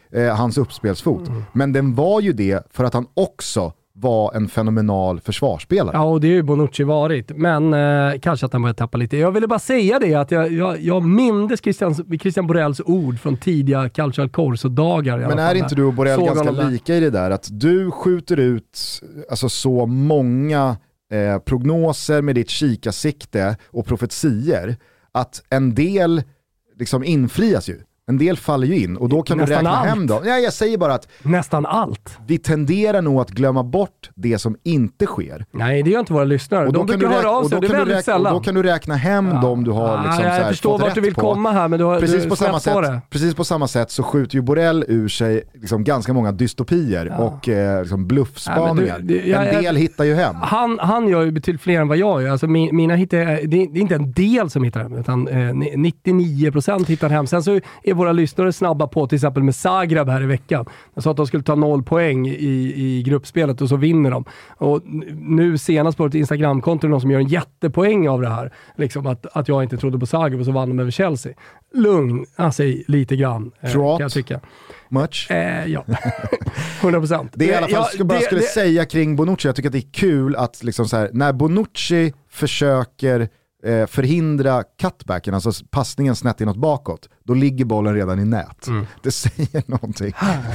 A: eh, hans uppspelsfot. Mm. Men den var ju det för att han också var en fenomenal försvarsspelare.
B: Ja, och det är ju Bonucci varit. Men eh, kanske att han börjar tappa lite. Jag ville bara säga det, att jag, jag, jag mindes Christian, Christian Borrells ord från tidiga Calcio Corso-dagar.
A: Men är inte du och Borrell ganska lika i det där? Att du skjuter ut alltså, så många eh, prognoser med ditt kikasikte och profetier att en del liksom infrias ju. En del faller ju in och då kan Nästan du räkna allt. hem dem. Ja, jag säger bara att
B: Nästan allt.
A: Vi tenderar nog att glömma bort det som inte sker.
B: Nej, det gör inte våra lyssnare.
A: Och då
B: de
A: kan
B: brukar
A: du
B: höra av sig, det är väldigt
A: räkna,
B: sällan.
A: Och då kan du räkna hem ja. dem du har liksom,
B: ja,
A: så här,
B: jag förstår vart du vill
A: på.
B: komma här, men du har
A: precis
B: du
A: på samma sätt,
B: det.
A: Precis på samma sätt så skjuter ju Borrell ur sig liksom ganska många dystopier ja. och eh, liksom bluffspaningar. Ja, du, du, jag, en del jag, hittar ju hem.
B: Han, han gör ju betydligt fler än vad jag gör. Alltså, min, mina hittar, det, det är inte en del som hittar hem, utan eh, nittionio procent hittar hem. Sen så är våra lyssnare snabba på, till exempel med Zagreb här i veckan. Jag sa att de skulle ta noll poäng i, i gruppspelet och så vinner de. Och nu senast på ett Instagramkonto är någon som gör en jättepoäng av det här. Liksom att, att jag inte trodde på Zagreb och så vann de över Chelsea. Lugn, alltså lite grann. Eh, kan jag tycka.
A: Much?
B: Eh, ja, hundra procent.
A: Det är i alla fall, jag bara det, skulle det, säga kring Bonucci, jag tycker att det är kul att liksom så här, när Bonucci försöker eh, förhindra cutbacken, alltså passningen snett inåt bakåt, då ligger bollen redan i nät. Mm. Det säger någonting.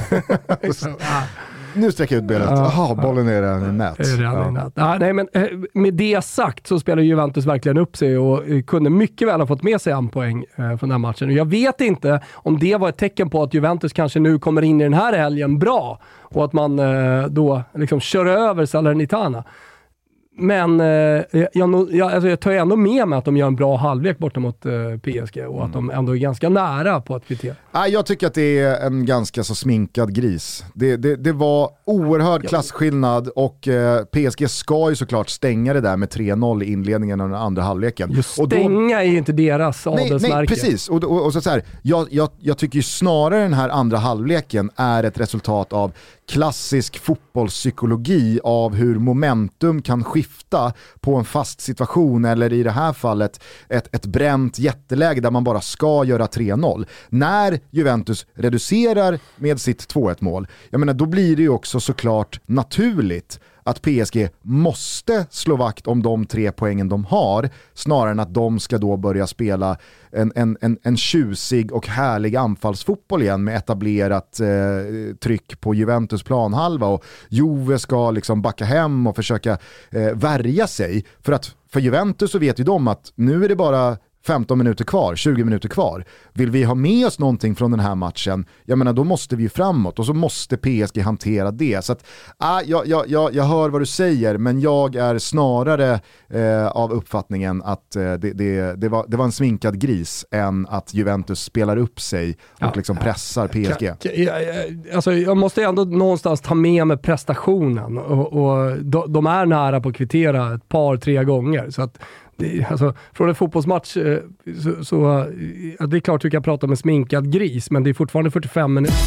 A: Nu sträcker jag ut benet. Jaha, ja, bollen är redan i nät.
B: Är redan ja. i nät. Ja, nej, men med det sagt så spelar Juventus verkligen upp sig och kunde mycket väl ha fått med sig en poäng eh, från den här matchen. Och jag vet inte om det var ett tecken på att Juventus kanske nu kommer in i den här helgen bra och att man eh, då liksom kör över Salernitana. Men eh, jag, jag, alltså jag tar ändå med mig att de gör en bra halvlek borta mot eh, P S G och mm. att de ändå är ganska nära på att kvittera.
A: Ah, jag tycker att det är en ganska så sminkad gris. Det, det, det var oerhörd ja. klasskillnad och eh, P S G ska ju såklart stänga det där med tre noll i inledningen av den andra halvleken.
B: Just och stänga då, är ju inte deras adelsmärke. Nej, nej,
A: precis. Och, och, och så, så här, jag, jag, jag tycker ju snarare den här andra halvleken är ett resultat av klassisk fotbollspsykologi av hur momentum kan skifta på en fast situation eller i det här fallet ett, ett bränt jätteläge där man bara ska göra tre noll. När Juventus reducerar med sitt två ett mål, jag menar då blir det ju också såklart naturligt att P S G måste slå vakt om de tre poängen de har snarare än att de ska då börja spela en, en, en, en tjusig och härlig anfallsfotboll igen med etablerat eh, tryck på Juventus planhalva och Juve ska liksom backa hem och försöka eh, värja sig för att för Juventus så vet ju de att nu är det bara femton minuter kvar, tjugo minuter kvar. Vill vi ha med oss någonting från den här matchen, jag menar då måste vi ju framåt och så måste P S G hantera det. Så att, ah, jag, jag, jag, jag hör vad du säger, men jag är snarare eh, av uppfattningen att eh, det, det, det, var, det var en sminkad gris än att Juventus spelar upp sig och ja, liksom pressar P S G.
B: Jag, alltså, jag måste ändå någonstans ta med mig prestationen och, och de, de är nära på att kvittera ett par, tre gånger. Så att Det, alltså, från en fotbollsmatch så, så ja, det är klart du kan prata om en sminkad gris, men det är fortfarande fyrtiofem minuter.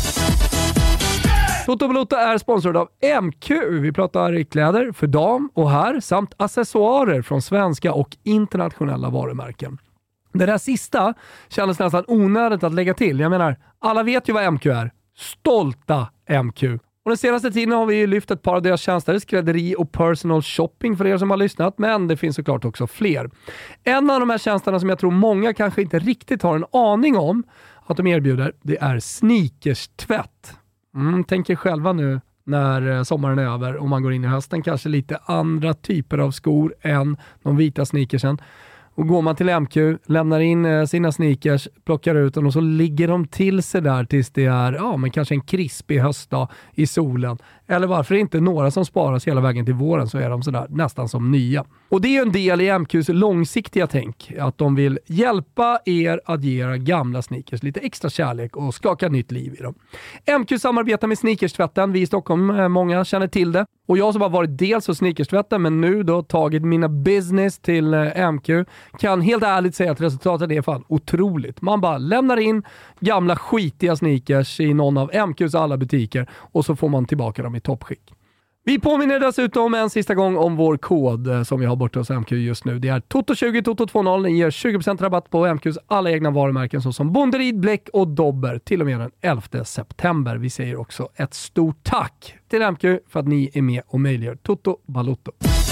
B: Toto Balotto är sponsrad av M Q. Vi pratar kläder för dam och herr samt accessoarer från svenska och internationella varumärken. Det där sista kändes nästan onödigt att lägga till. Jag menar, alla vet ju vad M Q är. Stolta M Q. Och den senaste tiden har vi lyft ett par av deras tjänster, skrädderi och personal shopping för er som har lyssnat, men det finns såklart också fler. En av de här tjänsterna som jag tror många kanske inte riktigt har en aning om att de erbjuder, det är sneakers-tvätt. Mm, tänk er själva nu när sommaren är över och man går in i hösten, kanske lite andra typer av skor än de vita sneakersen. Och går man till M Q, lämnar in eh, sina sneakers, plockar ut dem och så ligger de till sig där tills det är ja, men kanske en krispig höstdag i solen. Eller varför inte några som sparas hela vägen till våren så är de sådär nästan som nya. Och det är ju en del i M Qs långsiktiga tänk. Att de vill hjälpa er att ge era gamla sneakers lite extra kärlek och skaka nytt liv i dem. M Q samarbetar med sneakerstvätten. Vi i Stockholm, många känner till det. Och jag som har varit dels hos sneakerstvätten men nu då tagit mina business till M Q kan helt ärligt säga att resultatet är fan otroligt. Man bara lämnar in gamla skitiga sneakers i någon av M Qs alla butiker och så får man tillbaka dem i toppskick. Vi påminner dessutom en sista gång om vår kod som vi har borta hos M Q just nu. Det är Toto tjugo Toto tjugo. Den ger tjugo procent rabatt på M Qs alla egna varumärken såsom Bonderid, Bläck och Dobber till och med den elfte september. Vi säger också ett stort tack till M Q för att ni är med och möjliggör Toto Balotto.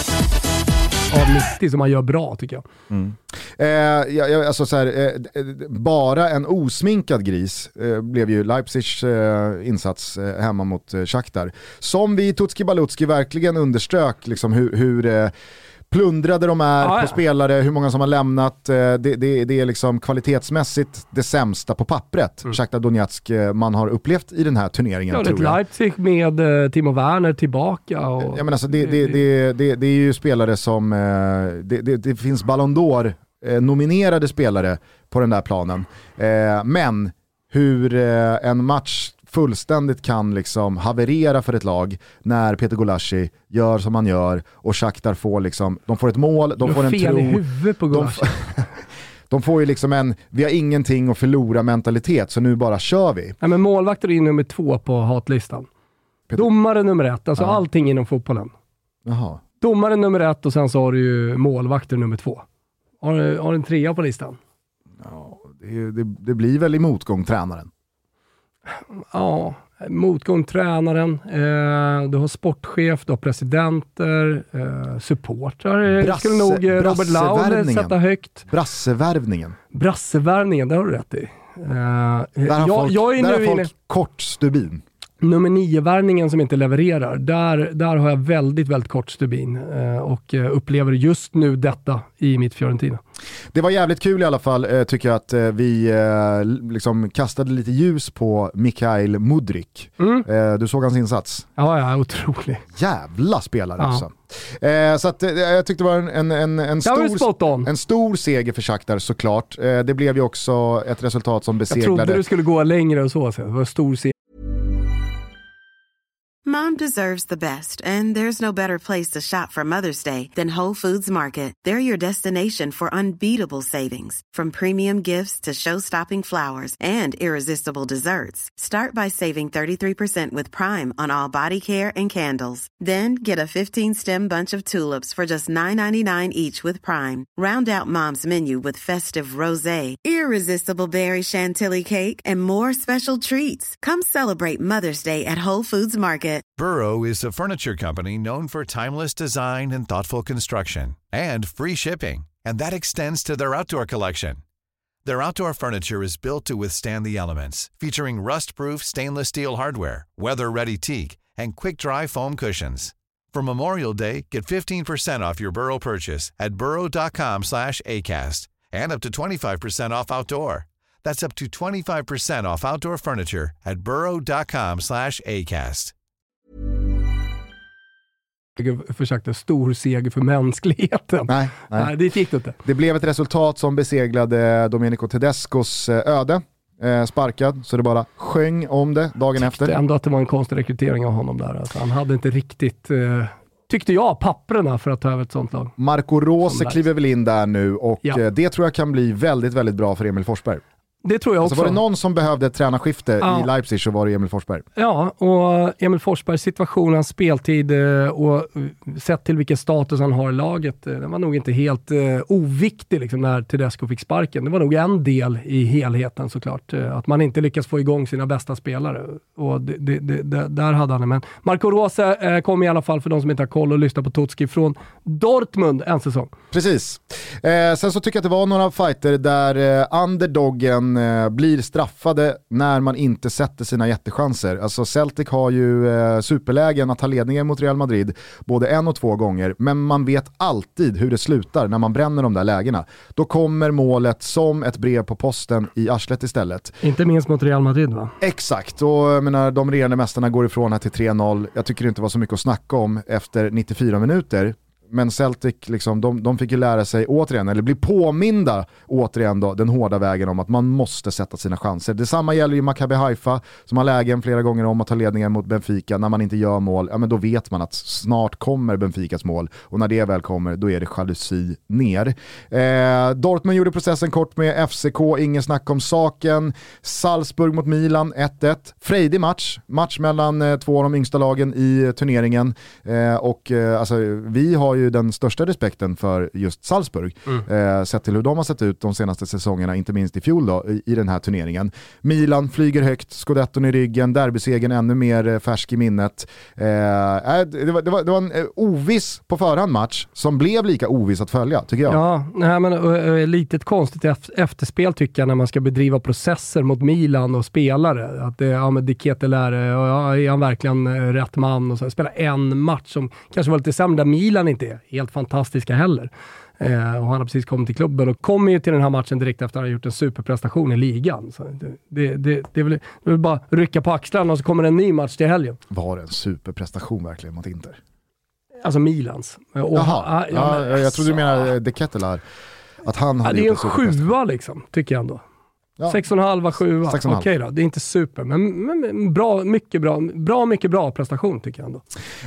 B: Av nittio som man gör bra tycker jag.
A: Mm. Eh, jag alltså så här, eh, bara en osminkad gris eh, blev ju Leipzigs eh, insats eh, hemma mot eh, Shakhtar. Som vi i Tutski Balutski verkligen underströk liksom, hur, hur eh, plundrade de är ah, på ja. spelare, hur många som har lämnat. Eh, det, det, det är liksom kvalitetsmässigt det sämsta på pappret. Mm. Shakhtar Donetsk eh, man har upplevt i den här turneringen.
B: Ja,
A: tror jag.
B: Leipzig med eh, Timo Werner tillbaka. Och...
A: Ja, men alltså, det, det, det, det, det är ju spelare som... Eh, det, det, det finns Ballon d'Or eh, nominerade spelare på den där planen. Eh, men hur eh, en match fullständigt kan liksom haverera för ett lag när Peter Golashi gör som han gör och Shakhtar får liksom, de får ett mål, de får en
B: fel
A: tro.
B: I huvudet på Golashi.
A: De, de får ju liksom en, vi har ingenting att förlora mentalitet så nu bara kör vi.
B: Nej, men målvakter är nummer två på hatlistan. Peter... Domare nummer ett, alltså ja. allting inom fotbollen.
A: Jaha.
B: Domare nummer ett och sen så har du ju målvakter nummer två. Har du, har du en trea på listan?
A: Ja, det, det, det blir väl i motgång tränaren.
B: Ja, motgång tränaren, eh, du har sportchef, du har presidenter, eh, supportrar. Brasse, skulle nog eh, Robert Launer sätta högt.
A: Brassevärvningen.
B: Brassevärvningen, det har du rätt i. Eh,
A: där har
B: jag,
A: folk,
B: jag är
A: där
B: nu
A: har folk
B: inne...
A: kort stubin.
B: Nummer nio-värvningen som inte levererar, där, där har jag väldigt, väldigt kort stubin eh, och eh, upplever just nu detta i mitt Fiorentina.
A: Det var jävligt kul i alla fall, eh, tycker jag, att eh, vi eh, liksom kastade lite ljus på Mikhail Mudryk. Mm. Eh, du såg hans insats.
B: Ja, ja, otrolig.
A: Jävla spelare ja. också. Eh, så att, eh, jag tyckte det var en, en, en, en, stor, en stor seger för Shakhtar såklart. Eh, det blev ju också ett resultat som beseglade...
B: Jag trodde du skulle gå längre och så. så. Det var en stor seger.
D: Mom deserves the best, and there's no better place to shop for Mother's Day than Whole Foods Market. They're your destination for unbeatable savings, from premium gifts to show-stopping flowers and irresistible desserts. Start by saving thirty-three percent with Prime on all body care and candles. Then get a fifteen-stem bunch of tulips for just nine ninety-nine each with Prime. Round out Mom's menu with festive rosé, irresistible berry chantilly cake, and more special treats. Come celebrate Mother's Day at Whole Foods Market.
E: Burrow is a furniture company known for timeless design and thoughtful construction, and free shipping, and that extends to their outdoor collection. Their outdoor furniture is built to withstand the elements, featuring rust-proof stainless steel hardware, weather-ready teak, and quick-dry foam cushions. For Memorial Day, get fifteen percent off your Burrow purchase at burrow.com slash ACAST, and up to twenty-five percent off outdoor. That's up to twenty-five percent off outdoor furniture at burrow.com slash ACAST.
B: Jag försökte stor seger för mänskligheten.
A: Nej, nej.
B: nej, det gick inte.
A: Det blev ett resultat som beseglade Domenico Tedescos öde. Eh, sparkad, så det bara sjöng om det dagen
B: Tyckte
A: efter.
B: Ändå att det var en konstig rekrytering av honom där. Alltså, han hade inte riktigt, eh, tyckte jag, papperna för att ta över ett sånt lag.
A: Marco Rose kliver väl in där nu och
B: ja.
A: eh, det tror jag kan bli väldigt, väldigt bra för Emil Forsberg.
B: Det tror jag också.
A: Alltså var det någon som behövde ett tränarskifte ja. i Leipzig så var det Emil Forsberg.
B: Ja, och Emil Forsbergs situation, hans speltid och sett till vilken status han har i laget, det var nog inte helt uh, oviktig liksom, när Tedesco fick sparken. Det var nog en del i helheten såklart. Att man inte lyckas få igång sina bästa spelare. Och det, det, det, det, där hade han det. Men Marco Rose eh, kom i alla fall, för de som inte har koll och lyssnar på Tutski, från Dortmund en säsong.
A: Precis. Eh, sen så tycker jag att det var några fighter där eh, underdoggen blir straffade när man inte sätter sina jättechanser. Alltså Celtic har ju eh, superlägen att ta ledningen mot Real Madrid både en och två gånger, men man vet alltid hur det slutar när man bränner de där lägena. Då kommer målet som ett brev på posten i arslet istället.
B: Inte minst mot Real Madrid, va?
A: Exakt, och jag menar, de regerande mästarna går ifrån här till tre noll. Jag tycker det inte var så mycket att snacka om efter nittiofyra minuter. Men Celtic, liksom, de, de fick ju lära sig återigen, eller bli påminda återigen då, den hårda vägen om att man måste sätta sina chanser. Detsamma gäller ju Maccabi Haifa som har lägen flera gånger om att ta ledningen mot Benfica. När man inte gör mål, ja men då vet man att snart kommer Benficas mål. Och när det väl kommer, då är det jalusi ner. Eh, Dortmund gjorde processen kort med F C K, ingen snack om saken. Salzburg mot Milan, ett ett. Frejdig match, match mellan eh, två av de yngsta lagen i turneringen. Eh, och eh, alltså, vi har ju den största respekten för just Salzburg mm. eh, sett till hur de har sett ut de senaste säsongerna, inte minst i fjol då, i, i den här turneringen. Milan flyger högt, Scudetton i ryggen, derbysegen ännu mer eh, färsk i minnet. Eh, det, var, det, var, det var en eh, oviss på förhand match som blev lika oviss att följa, tycker jag.
B: Ja, nej, men uh, lite ett konstigt efterspel tycker jag när man ska bedriva processer mot Milan och spelare. Att det, ja men Dikete lärare, ja, är han verkligen uh, rätt man och så spela en match som kanske var lite sämre, där Milan inte är helt fantastiska heller. Eh, och han har precis kommit till klubben och kommer ju till den här matchen direkt efter att han har gjort en superprestation i ligan. Så det, det, det, det, är väl, det är väl bara rycka på axlarna och så kommer en ny match till helgen.
A: Var det en superprestation verkligen mot Inter?
B: Alltså Milans. Och
A: Jaha,
B: ha,
A: ja, ja, jag trodde du menade De Ketelaar. Att han hade
B: ja, det är en
A: sjua
B: liksom, tycker jag ändå.
A: Ja.
B: Sex och en halva, sjua. Okej okay då, det är inte super. Men, men, men bra, mycket bra, bra, mycket bra prestation tycker jag ändå.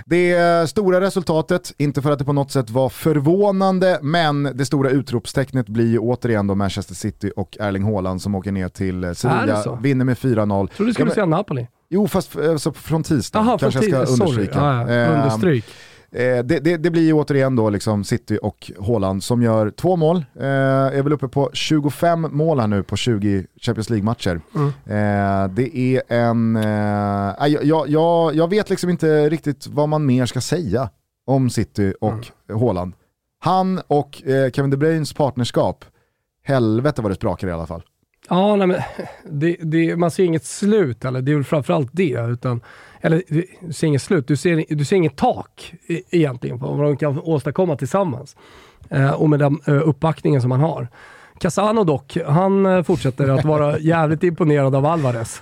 A: Det stora resultatet, inte för att det på något sätt var förvånande, men det stora utropstecknet blir ju återigen då Manchester City och Erling Haaland som åker ner till Sevilla, vinner med fyra noll.
B: Tror du skulle ja, men, säga Napoli?
A: Jo, fast så från tisdag.
B: Aha,
A: kanske
B: från
A: jag ska understryka.
B: Ah, ja. Understryk.
A: Eh, det, det, det blir ju återigen då liksom City och Haaland som gör två mål. Eh, är väl uppe på tjugofem mål här nu på tjugo Champions League-matcher. Mm. Eh, det är en... Eh, jag, jag, jag vet liksom inte riktigt vad man mer ska säga om City och mm. Haaland. Han och eh, Kevin De Bruynes partnerskap, helvete vad det sprakar i alla fall.
B: Ja, nej, men det, det, man ser inget slut, eller det är väl framförallt det, utan, eller du ser inget slut, du ser, du ser inget tak e- egentligen på vad de kan åstadkomma tillsammans. Eh, och med den eh, uppbackningen som man har. Casano dock, han eh, fortsätter att vara jävligt imponerad av Alvarez.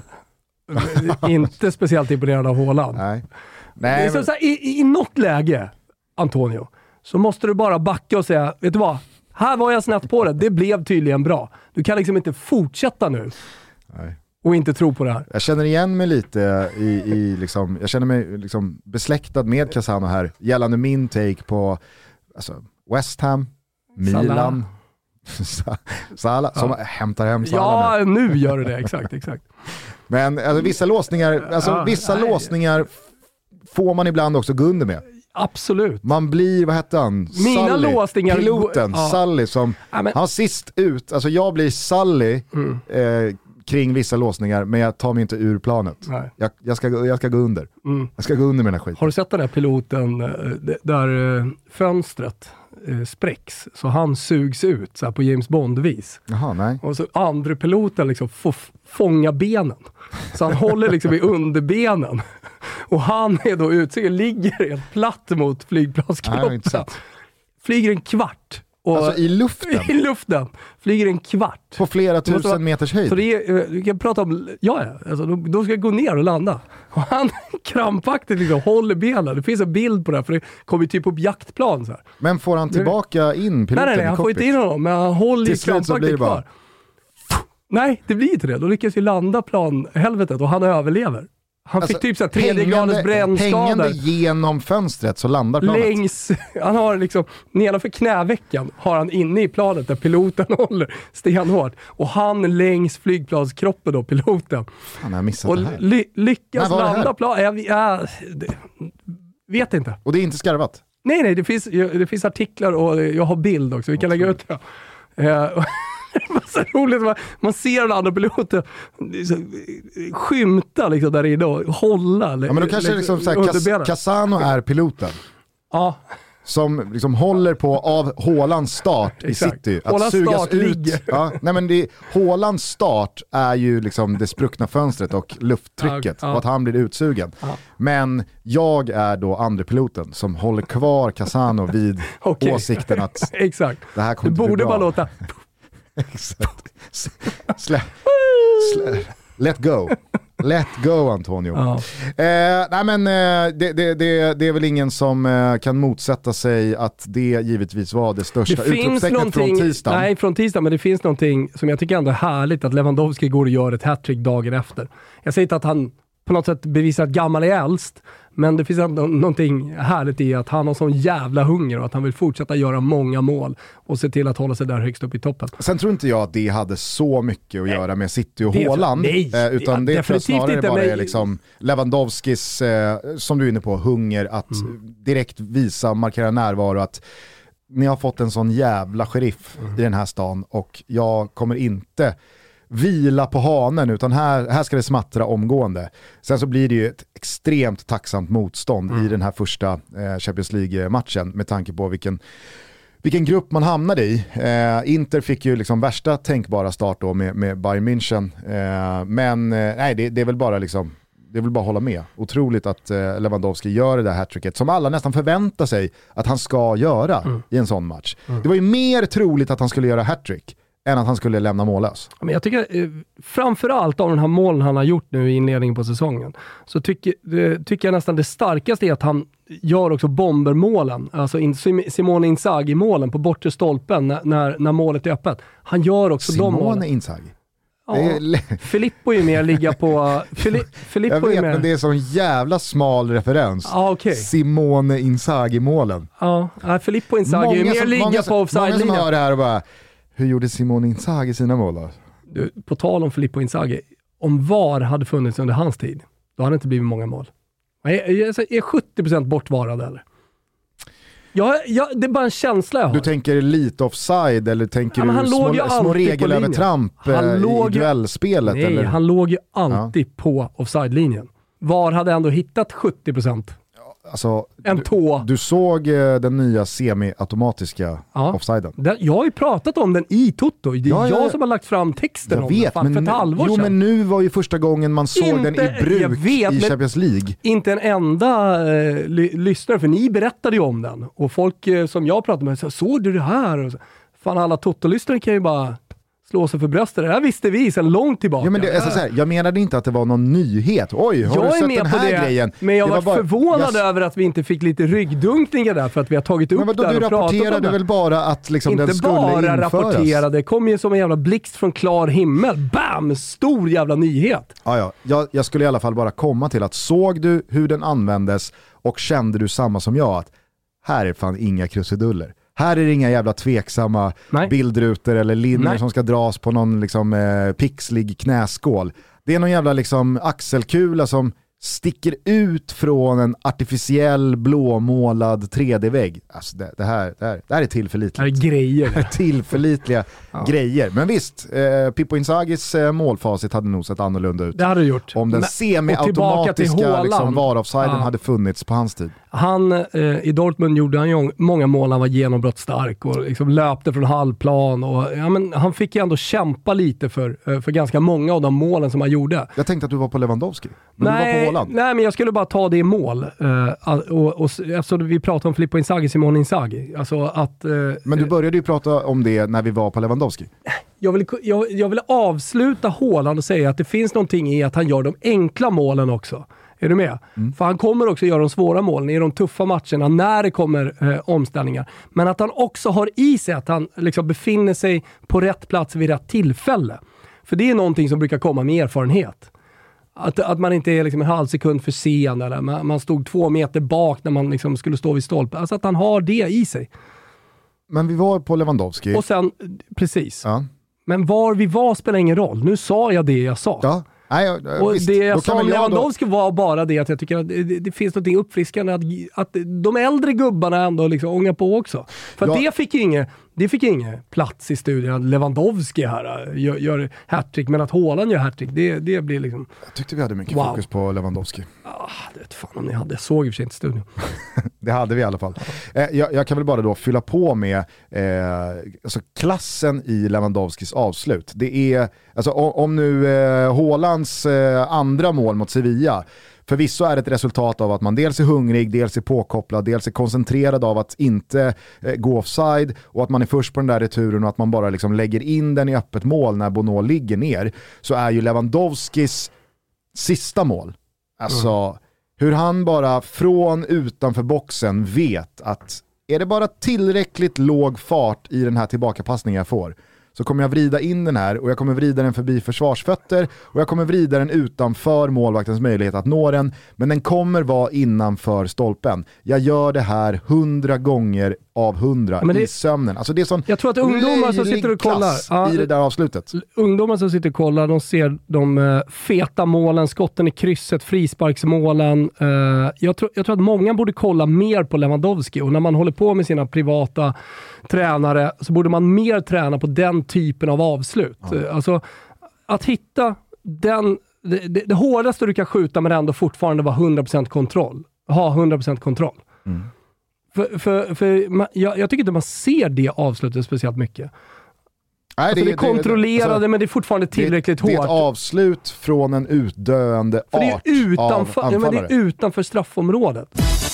B: Inte speciellt imponerad av Haaland.
A: Nej. Nej,
B: men... så, så här, i, I något läge, Antonio, så måste du bara backa och säga, vet du vad? Här var jag snett på det. Det blev tydligen bra. Du kan liksom inte fortsätta nu.
A: Nej.
B: Och inte tro på det här.
A: Jag känner igen mig lite i, i liksom, jag känner mig liksom besläktad med Casano här gällande min take på alltså, West Ham, Milan, Salah som ja. hämtar hem Salah
B: Ja,
A: nu.
B: nu gör du det. Exakt, exakt.
A: Men alltså, vissa låsningar, alltså, ja, vissa nej. låsningar får man ibland också gå under med.
B: Absolut.
A: Man blir, vad hette han?
B: Mina
A: Sully,
B: låsningar...
A: piloten,
B: ja.
A: Sully som, ja, men... han sist ut, alltså jag blir Sully mm. eh, kring vissa låsningar, men jag tar mig inte ur planet. Jag, jag, ska, jag ska gå under. Mm. Jag ska gå under mina skit.
B: Har du sett den där piloten där fönstret spräcks så han sugs ut så här på James Bond-vis?
A: Jaha, nej.
B: Och så andra piloten liksom får fånga benen. Så han håller liksom i underbenen. Och han är då ute och ligger helt platt mot flygplanskroppen. Flyger en kvart. Och
A: alltså i luften?
B: I luften. Flyger en kvart.
A: På flera tusen vara, meters höjd?
B: Så det är, du kan prata om, ja, alltså, de, de ska gå ner och landa. Och han krampaktigt liksom håller benen. Det finns en bild på det här, för det kommer typ upp jaktplan så här.
A: Men får han tillbaka in piloten?
B: Nej, nej, nej han får inte in honom, men han håller ju krampaktigt kvar. Bara... Nej, det blir inte det. Då lyckas ju landa plan helvetet och han överlever. Han alltså, fick typ såhär tredje graders brännskador.
A: Hängande genom fönstret så landar planet.
B: Längs, han har liksom, nedanför knäveckan har han inne i planet där piloten håller stenhårt. Och han längs flygplanskroppen då, piloten.
A: Fan, jag har missat
B: och
A: det här.
B: Ly- lyckas landa planet. Jag, jag, jag vet inte.
A: Och det är inte skarvat?
B: Nej, nej, det finns, det finns artiklar och jag har bild också. Vi kan lägga ut det. Uh, det var så roligt, man, man ser den andra piloten skymta liksom där inne och hålla.
A: Ja, men då kanske liksom så här, Casano är piloten.
B: Ja.
A: Som liksom håller på av Haalands start i City. Att
B: Haalands
A: sugas
B: start
A: ut. Ja, nej men det, Haalands start är ju liksom det spruckna fönstret och lufttrycket. Ja, ja. Och att han blir utsugen. Ja. Men jag är då andra piloten som håller kvar Casano vid okay. åsikten att
B: exakt.
A: Det här kommer
B: du
A: inte bli
B: borde
A: bra.
B: bara låta
A: exakt. Slä, slä, let go. Let go, Antonio.
B: Ja.
A: Eh, nej men eh, det, det, det, det är väl ingen som eh, kan motsätta sig att det givetvis var det största utropstecknet från tisdagen.
B: Nej, från tisdagen, men det finns någonting som jag tycker ändå är härligt, att Lewandowski går och gör ett hattrick dagen efter. Jag säger inte att han på något sätt bevisar att gammal är äldst, men det finns ändå någonting härligt i att han har sån jävla hunger och att han vill fortsätta göra många mål och se till att hålla sig där högst upp i toppen.
A: Sen tror inte jag att det hade så mycket att göra med City och Haaland, eh, utan det, det tror jag snarare inte, bara är liksom Lewandowskis, eh, som du är inne på, hunger att mm. direkt visa, markera närvaro, att ni har fått en sån jävla sheriff mm. i den här stan och jag kommer inte vila på hanen, utan här, här ska det smattra omgående. Sen så blir det ju ett extremt tacksamt motstånd mm. i den här första eh, Champions League-matchen med tanke på vilken, vilken grupp man hamnade i. Eh, Inter fick ju liksom värsta tänkbara start då med, med Bayern München. Eh, men eh, nej, det, det är väl bara liksom det vill bara hålla med. Otroligt att eh, Lewandowski gör det där hattricket som alla nästan förväntar sig att han ska göra mm. i en sån match. Mm. Det var ju mer troligt att han skulle göra hattrick än att han skulle lämna mållös.
B: Men jag tycker, framförallt av den här målen han har gjort nu i inledningen på säsongen, så tycker, tycker jag nästan det starkaste är att han gör också bombermålen. Alltså Simone Inzaghi-målen på bortre stolpen när, när, när målet är öppet. Han gör också
A: Simone
B: de målen.
A: Simone Inzaghi?
B: Ja, är... Filippo är mer ligga på... Fili... Filippo
A: jag vet,
B: är mer...
A: men det är sån jävla smal referens.
B: Ah, okay.
A: Simone Inzaghi-målen.
B: Ja, Filippo Inzaghi är mer
A: som,
B: ligga
A: många,
B: på offside-linjen.
A: Många som hör det här och bara... Hur gjorde Simone Inzaghi sina mål då?
B: Du, på tal om Filippo Inzaghi, om V A R hade funnits under hans tid, då hade det inte blivit många mål. Är, är, är sjuttio procent bortvarad eller? Ja, ja, det är bara en känsla jag har.
A: Du tänker lite offside eller tänker
B: ja,
A: du små, små regelövertramp i duellspelet?
B: Nej,
A: eller?
B: han låg ju alltid ja. på offside-linjen. V A R hade ändå hittat sjuttio procent.
A: Alltså,
B: en tå.
A: Du, du såg eh, den nya semi-automatiska ja. offsiden.
B: Den, jag har ju pratat om den i Toto. Det är ja, jag ja. som har lagt fram texten
A: jag
B: om
A: vet,
B: den fan, för ett halvår
A: jo,
B: sedan.
A: Men nu var ju första gången man såg
B: inte,
A: den i bruk vet, i Champions League.
B: Inte en enda eh, ly- lyssnare, för ni berättade ju om den. Och folk eh, som jag pratade med sa, såg du det här? Och så, fan, alla Toto-lyssnare kan ju bara... slå sig för bröstet. Det här visste vi sedan långt tillbaka.
A: Ja, men det, alltså, så här, jag menade inte att det var någon nyhet. Oj, har
B: jag
A: du sett den här
B: det,
A: grejen?
B: Men jag
A: det
B: var,
A: var bara,
B: förvånad
A: jag...
B: över att vi inte fick lite ryggdunkningar där för att vi har tagit upp
A: men vadå,
B: där och pratat om det. Du
A: rapporterade väl bara att liksom
B: inte
A: den skulle införas?
B: Inte bara rapporterade. Det kom ju som en jävla blixt från klar himmel. Bam! Stor jävla nyhet.
A: Ja, ja. Jag, jag skulle i alla fall bara komma till att såg du hur den användes och kände du samma som jag att här är fan inga krusiduller. Här är det inga jävla tveksamma Nej. bildrutor eller linjer Nej. som ska dras på någon liksom, eh, pixlig knäskål. Det är någon jävla liksom, axelkula som sticker ut från en artificiell blåmålad tre D-vägg. Alltså det, det, här, det, här, det här är tillförlitligt.
B: Det här är grejer.
A: Det är tillförlitliga ja. grejer. Men visst, eh, Pippo Inzaghis eh, målfacit hade nog sett annorlunda ut.
B: Det hade det gjort.
A: Om den Men, semi-automatiska liksom, V A R-offsiden ja. hade funnits på hans tid.
B: Han, eh, i Dortmund gjorde han ju många mål, han var genombrottsstark och liksom löpte från halvplan. Och, ja, men han fick ju ändå kämpa lite för, för ganska många av de målen som han gjorde.
A: Jag tänkte att du var på Lewandowski. Men
B: nej,
A: du var på Haaland. Nej,
B: men jag skulle bara ta det i mål. Uh, och, och, eftersom vi pratade om Filippo Inzaghi, Simone Inzaghi. Alltså att, uh,
A: men du började ju prata om det när vi var på Lewandowski.
B: Jag vill, jag, jag vill avsluta Haaland och säga att det finns någonting i att han gör de enkla målen också. Är du med? Mm. För han kommer också göra de svåra målen i de tuffa matcherna när det kommer eh, omställningar. Men att han också har i sig att han liksom befinner sig på rätt plats vid rätt tillfälle. För det är någonting som brukar komma med erfarenhet. Att, att man inte är liksom en halv sekund för sen eller man, man stod två meter bak när man liksom skulle stå vid stolpen. Alltså att han har det i sig.
A: Men vi var på Lewandowski.
B: Och sen, precis.
A: Ja.
B: Men var vi var spelar ingen roll. Nu sa jag det jag sa.
A: Ja. Nej,
B: och
A: visst,
B: det jag sa om
A: Lewandowski
B: då... var bara det att jag tycker att det, det finns något uppfriskande att, att de äldre gubbarna ändå liksom ångar på också. För ja. det fick ju inget det fick inget plats i studien att Lewandowski här gör, gör hattrick, men att Haaland gör hattrick, det, det blir liksom...
A: Jag tyckte vi hade mycket
B: wow.
A: fokus på Lewandowski.
B: Ah, det vet fan om ni hade. Jag såg i och för sig inte studion.
A: Det hade vi i alla fall. Eh, jag, jag kan väl bara då fylla på med eh, alltså klassen i Lewandowskis avslut. Det är, alltså om, om nu eh, Haalands eh, andra mål mot Sevilla, förvisso är det ett resultat av att man dels är hungrig, dels är påkopplad, dels är koncentrerad av att inte eh, gå offside och att man är först på den där returen och att man bara liksom lägger in den i öppet mål när Bono ligger ner, så är ju Lewandowskis sista mål. Alltså mm. hur han bara från utanför boxen vet att är det bara tillräckligt låg fart i den här tillbakapassningen jag får, så kommer jag vrida in den här och jag kommer vrida den förbi försvarsfötter och jag kommer vrida den utanför målvaktens möjlighet att nå den, men den kommer vara innanför stolpen. Jag gör det här hundra gånger av hundra det, i sömnen. Alltså det är sån
B: jag tror att ungdomar som sitter och kollar
A: ja, i det där avslutet.
B: Ungdomar som sitter och kollar, de ser de uh, feta målen, skotten i krysset, frisparksmålen. Uh, jag, tror, jag tror att många borde kolla mer på Lewandowski, och när man håller på med sina privata tränare så borde man mer träna på den typen av avslut. Ja. Uh, alltså att hitta den det, det, det hårdaste du kan skjuta men ändå fortfarande vara hundra procent kontroll. Ha hundra procent kontroll. Mm. För, för, för man, jag, jag tycker inte man ser det avslutet speciellt mycket. Nej, alltså det, det är kontrollerade, det, alltså, men det är fortfarande tillräckligt
A: det,
B: hårt.
A: Det är ett avslut från en utdöende
B: för
A: art
B: det är utanför,
A: av
B: ja, men det är utanför straffområdet.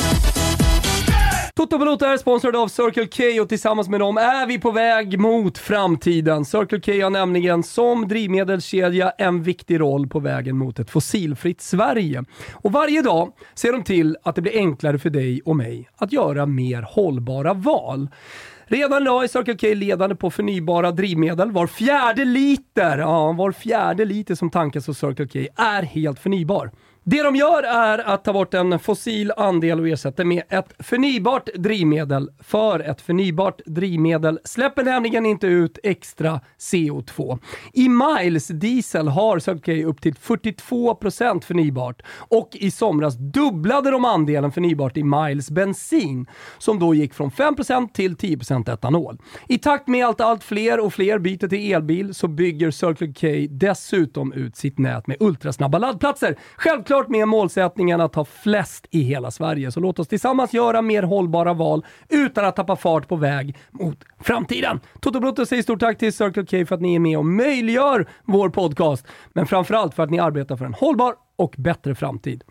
B: Toto Balotto är sponsrad av Circle K, och tillsammans med dem är vi på väg mot framtiden. Circle K har nämligen som drivmedelskedja en viktig roll på vägen mot ett fossilfritt Sverige. Och varje dag ser de till att det blir enklare för dig och mig att göra mer hållbara val. Redan idag är Circle K ledande på förnybara drivmedel. Var fjärde liter, ja, var fjärde liter som tankas hos Circle K är helt förnybar. Det de gör är att ta bort en fossil andel och ersätta med ett förnybart drivmedel. För ett förnybart drivmedel släpper nämligen inte ut extra C O två. I Miles diesel har Circle K upp till fyrtiotvå procent förnybart. Och i somras dubblade de andelen förnybart i Miles bensin, som då gick från fem procent till tio procent etanol. I takt med allt allt fler och fler byter till elbil så bygger Circle K dessutom ut sitt nät med ultrasnabba laddplatser. Självklart med målsättningen att ha flest i hela Sverige. Så låt oss tillsammans göra mer hållbara val utan att tappa fart på väg mot framtiden. Toto Balotto säger stort tack till Circle K för att ni är med och möjliggör vår podcast. Men framförallt för att ni arbetar för en hållbar och bättre framtid.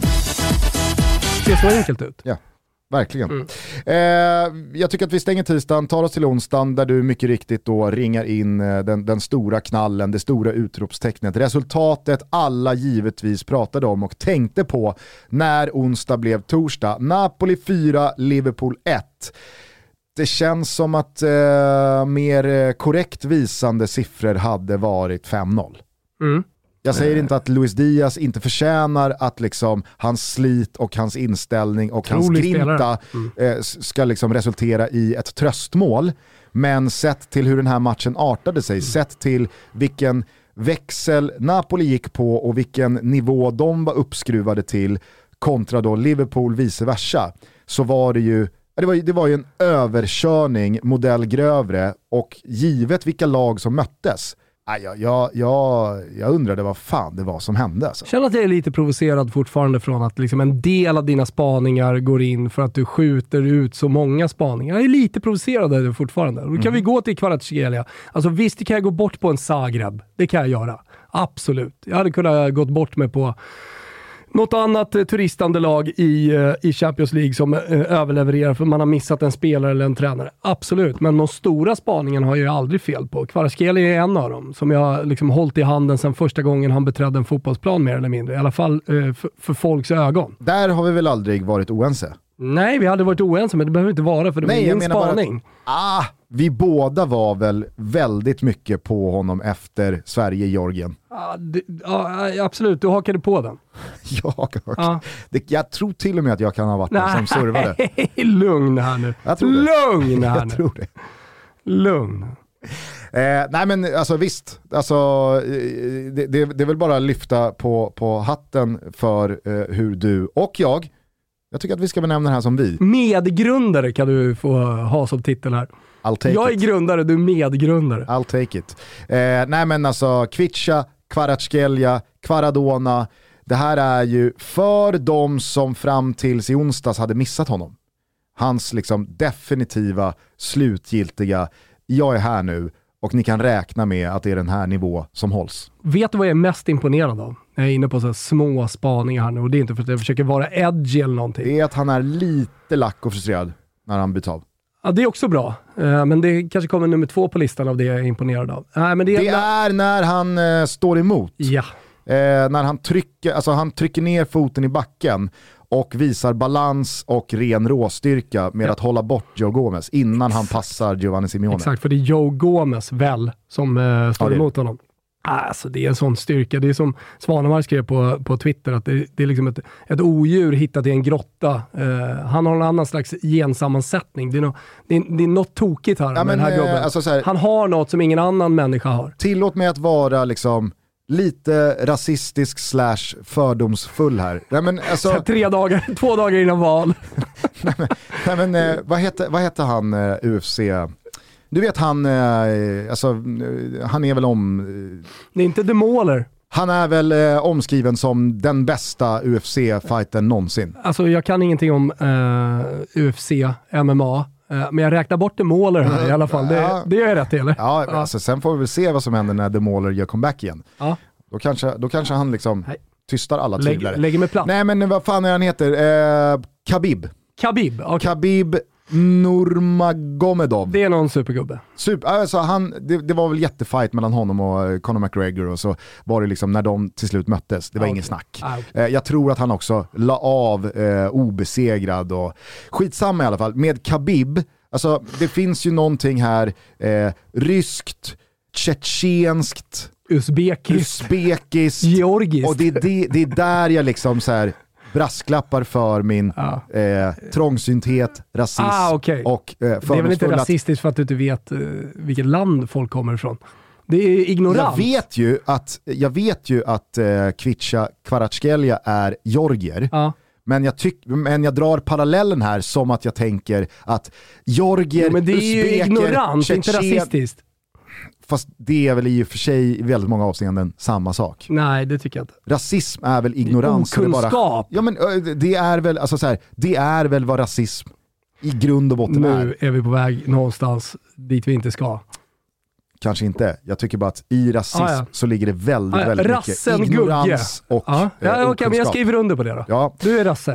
B: Det ser så enkelt ut.
A: Ja. Verkligen. Mm. Eh, jag tycker att vi stänger tisdagen, tar oss till onsdagen där du mycket riktigt då ringar in eh, den, den stora knallen, det stora utropstecknet. Resultatet alla givetvis pratade om och tänkte på när onsdag blev torsdag. Napoli fyra, Liverpool ett. Det känns som att eh, mer korrekt visande siffror hade varit fem noll. Mm. Jag säger inte att Luis Diaz inte förtjänar att liksom hans slit och hans inställning och hans grinta mm. eh, ska liksom resultera i ett tröstmål. Men sett till hur den här matchen artade sig, mm. sett till vilken växel Napoli gick på och vilken nivå de var uppskruvade till kontra då Liverpool vice versa, så var det ju det var, det var ju en överkörning modell grövre, och givet vilka lag som möttes. Jag, jag, jag, jag undrade vad fan det var som hände. Alltså.
B: Jag känner att jag är lite provocerad fortfarande från att liksom en del av dina spaningar går in för att du skjuter ut så många spaningar. Jag är lite provocerad av det fortfarande. Då kan mm. vi gå till Kvaratskhelia. Alltså visst, det kan jag gå bort på en Zagreb. Det kan jag göra. Absolut. Jag hade kunnat gått bort med på något annat eh, turistande lag i, eh, i Champions League som eh, överlevererar för man har missat en spelare eller en tränare. Absolut, men de stora spaningen har jag ju aldrig fel på. Kvaratskhelia är en av dem som jag liksom hållit i handen sedan första gången han beträdde en fotbollsplan mer eller mindre. I alla fall eh, för, för folks ögon.
A: Där har vi väl aldrig varit oense?
B: Nej, vi hade varit oense, men det behöver inte vara för det
A: Nej,
B: är en spaning.
A: Att, ah, vi båda var väl väldigt mycket på honom efter Sverige-Georgien.
B: Ja, det, ja, absolut. Du hakade på den.
A: jag, ja. det, jag tror till och med att jag kan ha varit den som servade.
B: Lugn här nu.
A: Jag tror
B: Lugn här
A: jag
B: nu.
A: Tror det.
B: Lugn.
A: Eh, nej men alltså visst, alltså, det, det, det är väl bara att lyfta på, på hatten för eh, hur du och jag, jag tycker att vi ska benämna det här som vi.
B: Medgrundare kan du få ha som titel här. Jag är
A: it.
B: grundare, du är medgrundare.
A: I'll take it. Eh, nej men alltså, Kvicha, Kvaratskhelia, Kvaradona, det här är ju för de som fram tills i onsdags hade missat honom. Hans liksom definitiva, slutgiltiga, jag är här nu och ni kan räkna med att det är den här nivå som hålls.
B: Vet du vad jag är mest imponerad av? Jag är inne på så här små spaningar här nu, och det är inte för att jag försöker vara edgy eller någonting.
A: Det är att han är lite lack och frustrerad när han byter av.
B: Ja, det är också bra. Uh, men det kanske kommer nummer två på listan av det jag är imponerad av. Uh, men det, är,
A: det är när han uh, står emot.
B: Ja.
A: Eh, när han trycker, alltså han trycker ner foten i backen och visar balans och ren råstyrka med ja. att hålla bort Joe Gomez innan Exakt. han passar Giovanni Simeone.
B: Exakt, för det är Joe Gomez väl som eh, står ja, emot honom. Alltså det är en sån styrka. Det är som Svanemar skrev på, på Twitter att det, det är liksom ett, ett odjur hittat i en grotta. Uh, han har en annan slags gensammansättning. Det är, no, det är, det är något tokigt här ja, med men, den här gubben. Eh, alltså så här, han har något som ingen annan människa har.
A: Tillåt mig att vara liksom lite rasistisk slash fördomsfull här. Nej, men, alltså,
B: tre dagar, två dagar innan val.
A: nej, men, nej, men eh, vad heter, vad heter han eh, U F C? Du vet han, eh, alltså, han är väl om... Eh,
B: det är inte The Mauler.
A: Han är väl eh, omskriven som den bästa U F C-fighten någonsin.
B: Alltså jag kan ingenting om eh, U F C, M M A. Eh, men jag räknar bort The Mauler här i alla fall. Det, ja. det gör jag rätt i, eller?
A: Ja, ja. Alltså, sen får vi väl se vad som händer när The Mauler gör comeback igen.
B: Ja.
A: Då, kanske, då kanske han liksom Nej. tystar alla tvivlare.
B: Lägg, lägger med plats.
A: Nej men vad fan är han heter? Eh, Khabib.
B: Khabib, okay.
A: Khabib Nurmagomedov.
B: Det är någon supergubbe.
A: Super, alltså han, det, det var väl jättefight mellan honom och Conor McGregor och så var det liksom när de till slut möttes. Det var ah, ingen okay. snack. Ah, okay. eh, jag tror att han också la av eh, obesegrad och skitsamma i alla fall. Med Khabib, alltså det finns ju någonting här eh, ryskt, tjetjenskt,
B: uzbekiskt,
A: uzbekiskt
B: georgiskt.
A: Och det, det, det är där jag liksom så här brasklappar för min ah. eh, trångsynthet, rasism
B: ah, okay.
A: och eh,
B: det är väl inte rasistiskt för att du inte vet eh, vilket land folk kommer ifrån. Det är ignorant.
A: Jag vet ju att, jag vet ju att eh, Kvicha Kvaratskhelia är georgier. Ah. Men jag, tyck, men jag drar parallellen här som att jag tänker att georgier,
B: jo, men det är ju
A: uzbeker,
B: ignorant, tjetjen, inte rasistiskt.
A: Fast det är väl i och för sig i väldigt många avseenden samma sak.
B: Nej, det tycker jag inte.
A: Rasism är väl ignorans.
B: Okunskap.
A: Bara, ja, men det är väl alltså så här, det är väl vad rasism i grund och botten
B: nu
A: är.
B: Nu är vi på väg någonstans dit vi inte ska.
A: Kanske inte. Jag tycker bara att i rasism ah, ja. så ligger det väldigt, ah, ja. väldigt
B: Rassen,
A: mycket ignorans
B: gugge.
A: och
B: ah. ja,
A: eh,
B: okay, men jag skriver under på det då.
A: Ja.
B: Du är rasse.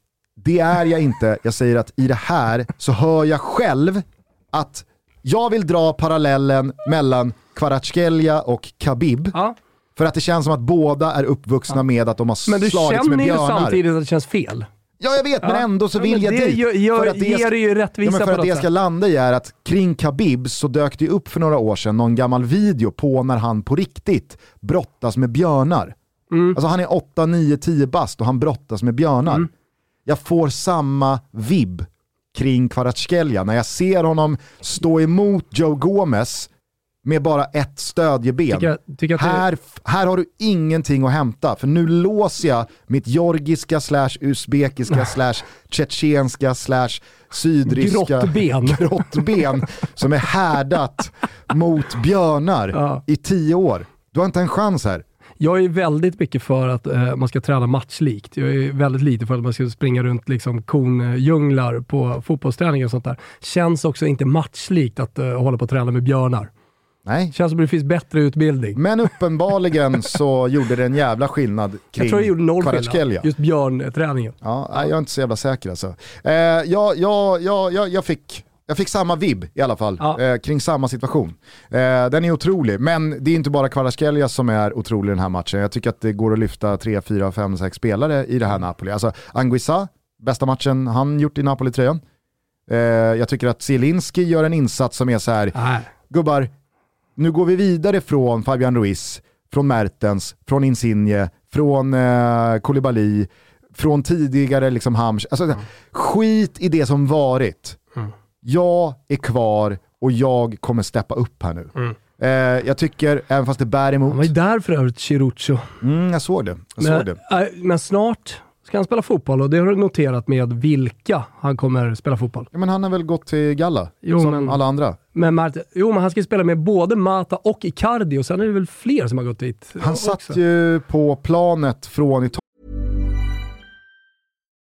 A: Det är jag inte. Jag säger att i det här så hör jag själv att jag vill dra parallellen mellan Kvaratskhelia och Khabib.
B: Ja.
A: För att det känns som att båda är uppvuxna ja. med att de har slagits med björnar.
B: Men du känner ju samtidigt att det känns fel.
A: Ja, jag vet, ja. men ändå så vill
B: ja,
A: jag dit.
B: Gör, gör,
A: för att det
B: ger
A: ska,
B: det ju rättvisa
A: ja, men för att det jag ska landa i är att kring Khabib så dök det upp för några år sedan någon gammal video på när han på riktigt brottas med björnar. Mm. Alltså han är åtta, nio, tio bast och han brottas med björnar. Mm. Jag får samma vibb kring Kvaratskhelia när jag ser honom stå emot Joe Gomez med bara ett stödjeben.
B: Tycker jag, tycker jag
A: här,
B: det...
A: här har du ingenting att hämta, för nu låser jag mitt georgiska slash uzbekiska slash tjetjenska slash sydryska
B: grottben,
A: grottben som är härdat mot björnar ja. i tio år. Du har inte en chans här.
B: Jag är väldigt mycket för att eh, man ska träna matchlikt. Jag är väldigt lite för att man ska springa runt liksom kondjunglar på fotbollsträning och sånt där. Känns också inte matchlikt att eh, hålla på att träna med björnar.
A: Nej.
B: Känns som att det finns bättre utbildning.
A: Men uppenbarligen så gjorde det en jävla skillnad kring
B: jag tror jag gjorde noll skillnad, just björnträningen.
A: Ja, jag är inte så jävla säker alltså. Eh, jag, jag, jag, jag, jag fick... Jag fick samma vibb i alla fall, ja. eh, kring samma situation. Eh, den är otrolig, men det är inte bara Kvaratskhelia som är otrolig i den här matchen. Jag tycker att det går att lyfta tre, fyra, fem, sex spelare i det här Napoli. Alltså Anguissa, bästa matchen han gjort i Napoli-tröjan. Eh, jag tycker att Zielinski gör en insats som är så här:
B: Nej.
A: gubbar, nu går vi vidare från Fabian Ruiz, från Mertens, från Insigne, från eh, Koulibaly, från tidigare liksom Hams. Alltså, mm. skit i det som varit. Mm. Jag är kvar och jag kommer steppa upp här nu. Mm. Eh, jag tycker, även fast det bär emot...
B: Han var ju där för övrigt, Chiruccio.
A: Mm, jag såg det. Jag
B: men,
A: såg det.
B: Äh, men snart ska han spela fotboll, och det har du noterat med vilka han kommer spela fotboll.
A: Ja, men han har väl gått till Galla,
B: jo,
A: som
B: men,
A: alla andra.
B: Men Mart- jo, men han ska spela med både Mata och Icardi, och sen är det väl fler som har gått dit.
A: Han
B: också.
A: satt ju på planet från Italien.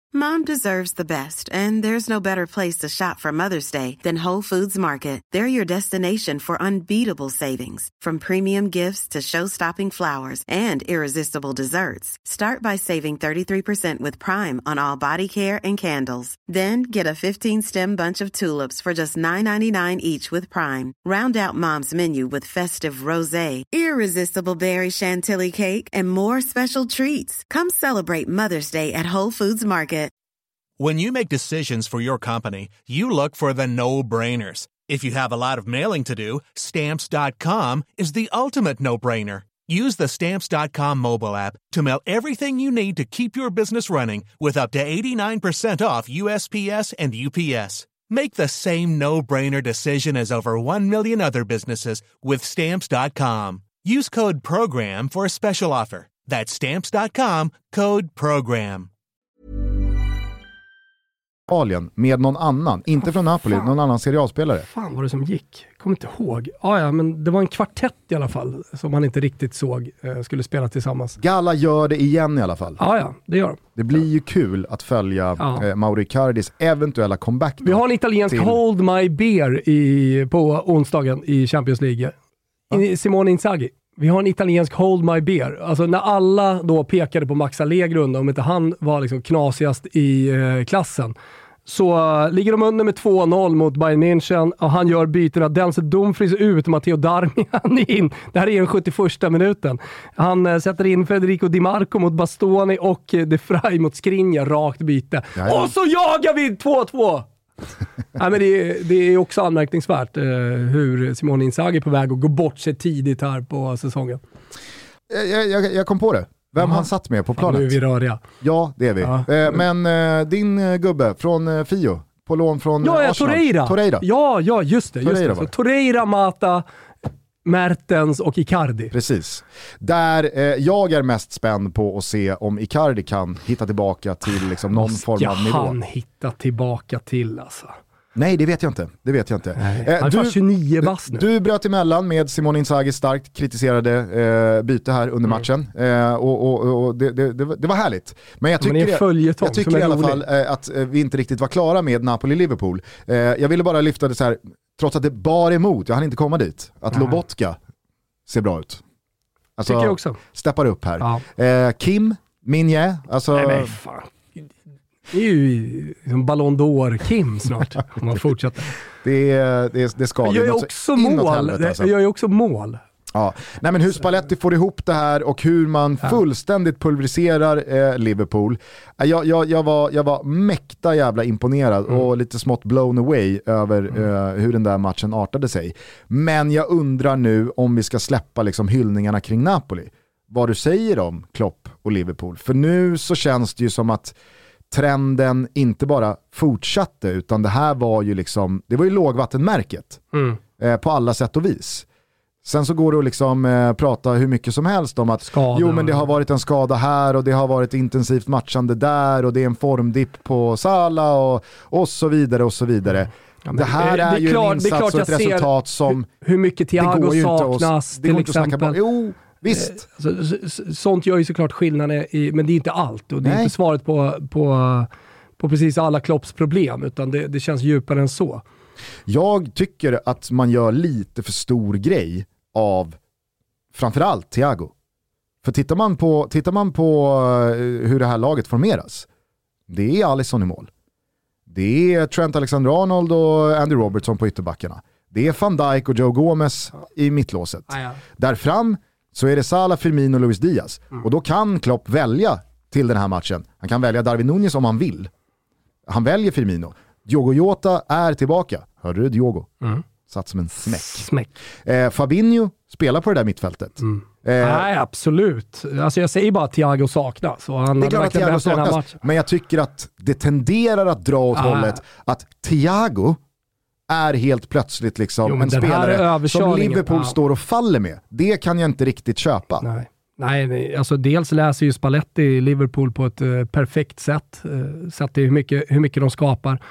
D: Mom deserves the best, and there's no better place to shop for Mother's Day than Whole Foods Market. They're your destination for unbeatable savings, from premium gifts to show-stopping flowers and irresistible desserts. Start by saving thirty-three percent with Prime on all body care and candles. Then get a fifteen-stem bunch of tulips for just nine ninety-nine each with Prime. Round out Mom's menu with festive rosé, irresistible berry chantilly cake, and more special treats. Come celebrate Mother's Day at Whole Foods Market.
F: When you make decisions for your company, you look for the no-brainers. If you have a lot of mailing to do, Stamps dot com is the ultimate no-brainer. Use the Stamps dot com mobile app to mail everything you need to keep your business running with up to eighty-nine percent off U S P S and U P S. Make the same no-brainer decision as over one million other businesses with Stamps dot com. Use code PROGRAM for a special offer. That's Stamps dot com, code PROGRAM.
A: Med någon annan, inte oh, från Napoli, fan. Någon annan serialspelare.
B: Fan var det som gick? Kommer inte ihåg. Ah, ja, men det var en kvartett i alla fall som man inte riktigt såg eh, skulle spela tillsammans.
A: Galla gör det igen i alla fall.
B: Ah, ja, det gör de.
A: Det blir ju kul att följa ja. eh, Mauro Icardis eventuella comeback.
B: Vi har en italiensk till... Hold My Beer i, på onsdagen i Champions League. Ja. Simone Inzaghi. Vi har en italiensk Hold My Beer. Alltså när alla då pekade på Max Allegri under, om inte han var liksom knasigast i eh, klassen, så uh, ligger de under med två noll mot Bayern München och han gör bytena. Denzel Dumfries ut, Matteo Darmian in. Det här är den sjuttioförsta minuten. Han uh, sätter in Federico Di Marco mot Bastoni och uh, De Vrij mot Skriniar, rakt byte. Jaja. Och så jagar vi två två! Ja, men det, är, det är också anmärkningsvärt uh, hur Simone Inzaghi är på väg att gå bort sig tidigt här på säsongen.
A: Jag, jag, jag kom på det. Vem Aha. han satt med på planet.
B: Fan, nu är vi röriga.
A: Ja, det är vi. Ja. Eh, men eh, din eh, gubbe från eh, Fio, på lån från
B: ja, ja,
A: Arsenal.
B: Torreira.
A: Torreira.
B: Ja, ja, just det. Torreira, just det. Så Torreira, Mata, Mertens och Icardi.
A: Precis. Där eh, jag är mest spänd på att se om Icardi kan hitta tillbaka till liksom, någon form av nivå.
B: Ska han hitta tillbaka till alltså?
A: Nej, det vet jag inte. Det vet jag inte.
B: Nej, han är du, tjugonio bast nu.
A: Du bröt emellan med Simone Inzaghi starkt kritiserade eh, byte här under matchen. Mm. Eh, och och, och det, det, det, det var härligt. Men jag tycker, Men jag tycker i alla fall eh, att eh, vi inte riktigt var klara med Napoli-Liverpool. Eh, jag ville bara lyfta det så här, trots att det bar emot, jag hann inte komma dit, att Nej. Lobotka ser bra ut. Alltså,
B: tycker jag också.
A: Steppar upp här. Ja. Eh, Kim, Minje, alltså...
B: Nej, men fan. Det är ju som Ballon d'Or Kim snart om man fortsätter.
A: Det, det, det ska
B: jag gör också mål. Helvete, alltså. Jag gör ju också mål.
A: Ja. Nej, men hur Spalletti får ihop det här och hur man ja. fullständigt pulveriserar eh, Liverpool. Jag, jag, jag, var, jag var mäkta jävla imponerad mm. och lite smått blown away över mm. eh, hur den där matchen artade sig. Men jag undrar nu om vi ska släppa liksom hyllningarna kring Napoli. Vad du säger om Klopp och Liverpool. För nu så känns det ju som att trenden inte bara fortsatte, utan det här var ju liksom, det var ju lågvattenmärket mm. eh, på alla sätt och vis. Sen så går det att liksom eh, prata hur mycket som helst om att skada. Jo, men det har varit en skada här och det har varit intensivt matchande där och det är en formdipp på Salah och, och så vidare och så vidare. Ja, det här är, är ju klart, en insats och ett resultat som
B: hur, hur mycket Thiago saknas
A: det till exempel. Jo, visst.
B: Så, sånt gör ju såklart skillnaden, i, men det är inte allt. Och det är Nej. inte svaret på, på, på precis alla Klopps problem, utan det, det känns djupare än så.
A: Jag tycker att man gör lite för stor grej av framförallt Thiago. För tittar man på, tittar man på hur det här laget formeras, det är Alisson i mål. Det är Trent Alexander-Arnold och Andy Robertson på ytterbackarna. Det är Van Dijk och Joe Gomez i mittlåset. Ah, ja. Där fram så är det Salah, Firmino och Luis Diaz. Mm. Och då kan Klopp välja till den här matchen. Han kan välja Darwin Núñez om han vill. Han väljer Firmino. Diogo Jota är tillbaka. Hörde du Diogo? Mm. Satt som en smäck.
B: smäck.
A: Eh, Fabinho spelar på det där mittfältet. Mm.
B: Eh, Nej, absolut. Alltså jag säger bara att Thiago saknas. Så han
A: det är klart att Thiago saknas. Men jag tycker att det tenderar att dra åt ah. hållet att Thiago är helt plötsligt liksom jo, en spelare som Liverpool ja. står och faller med. Det kan jag inte riktigt köpa.
B: Nej. Nej, alltså dels läser ju Spalletti Liverpool på ett uh, perfekt sätt. Uh, sett till hur mycket, hur mycket de skapar.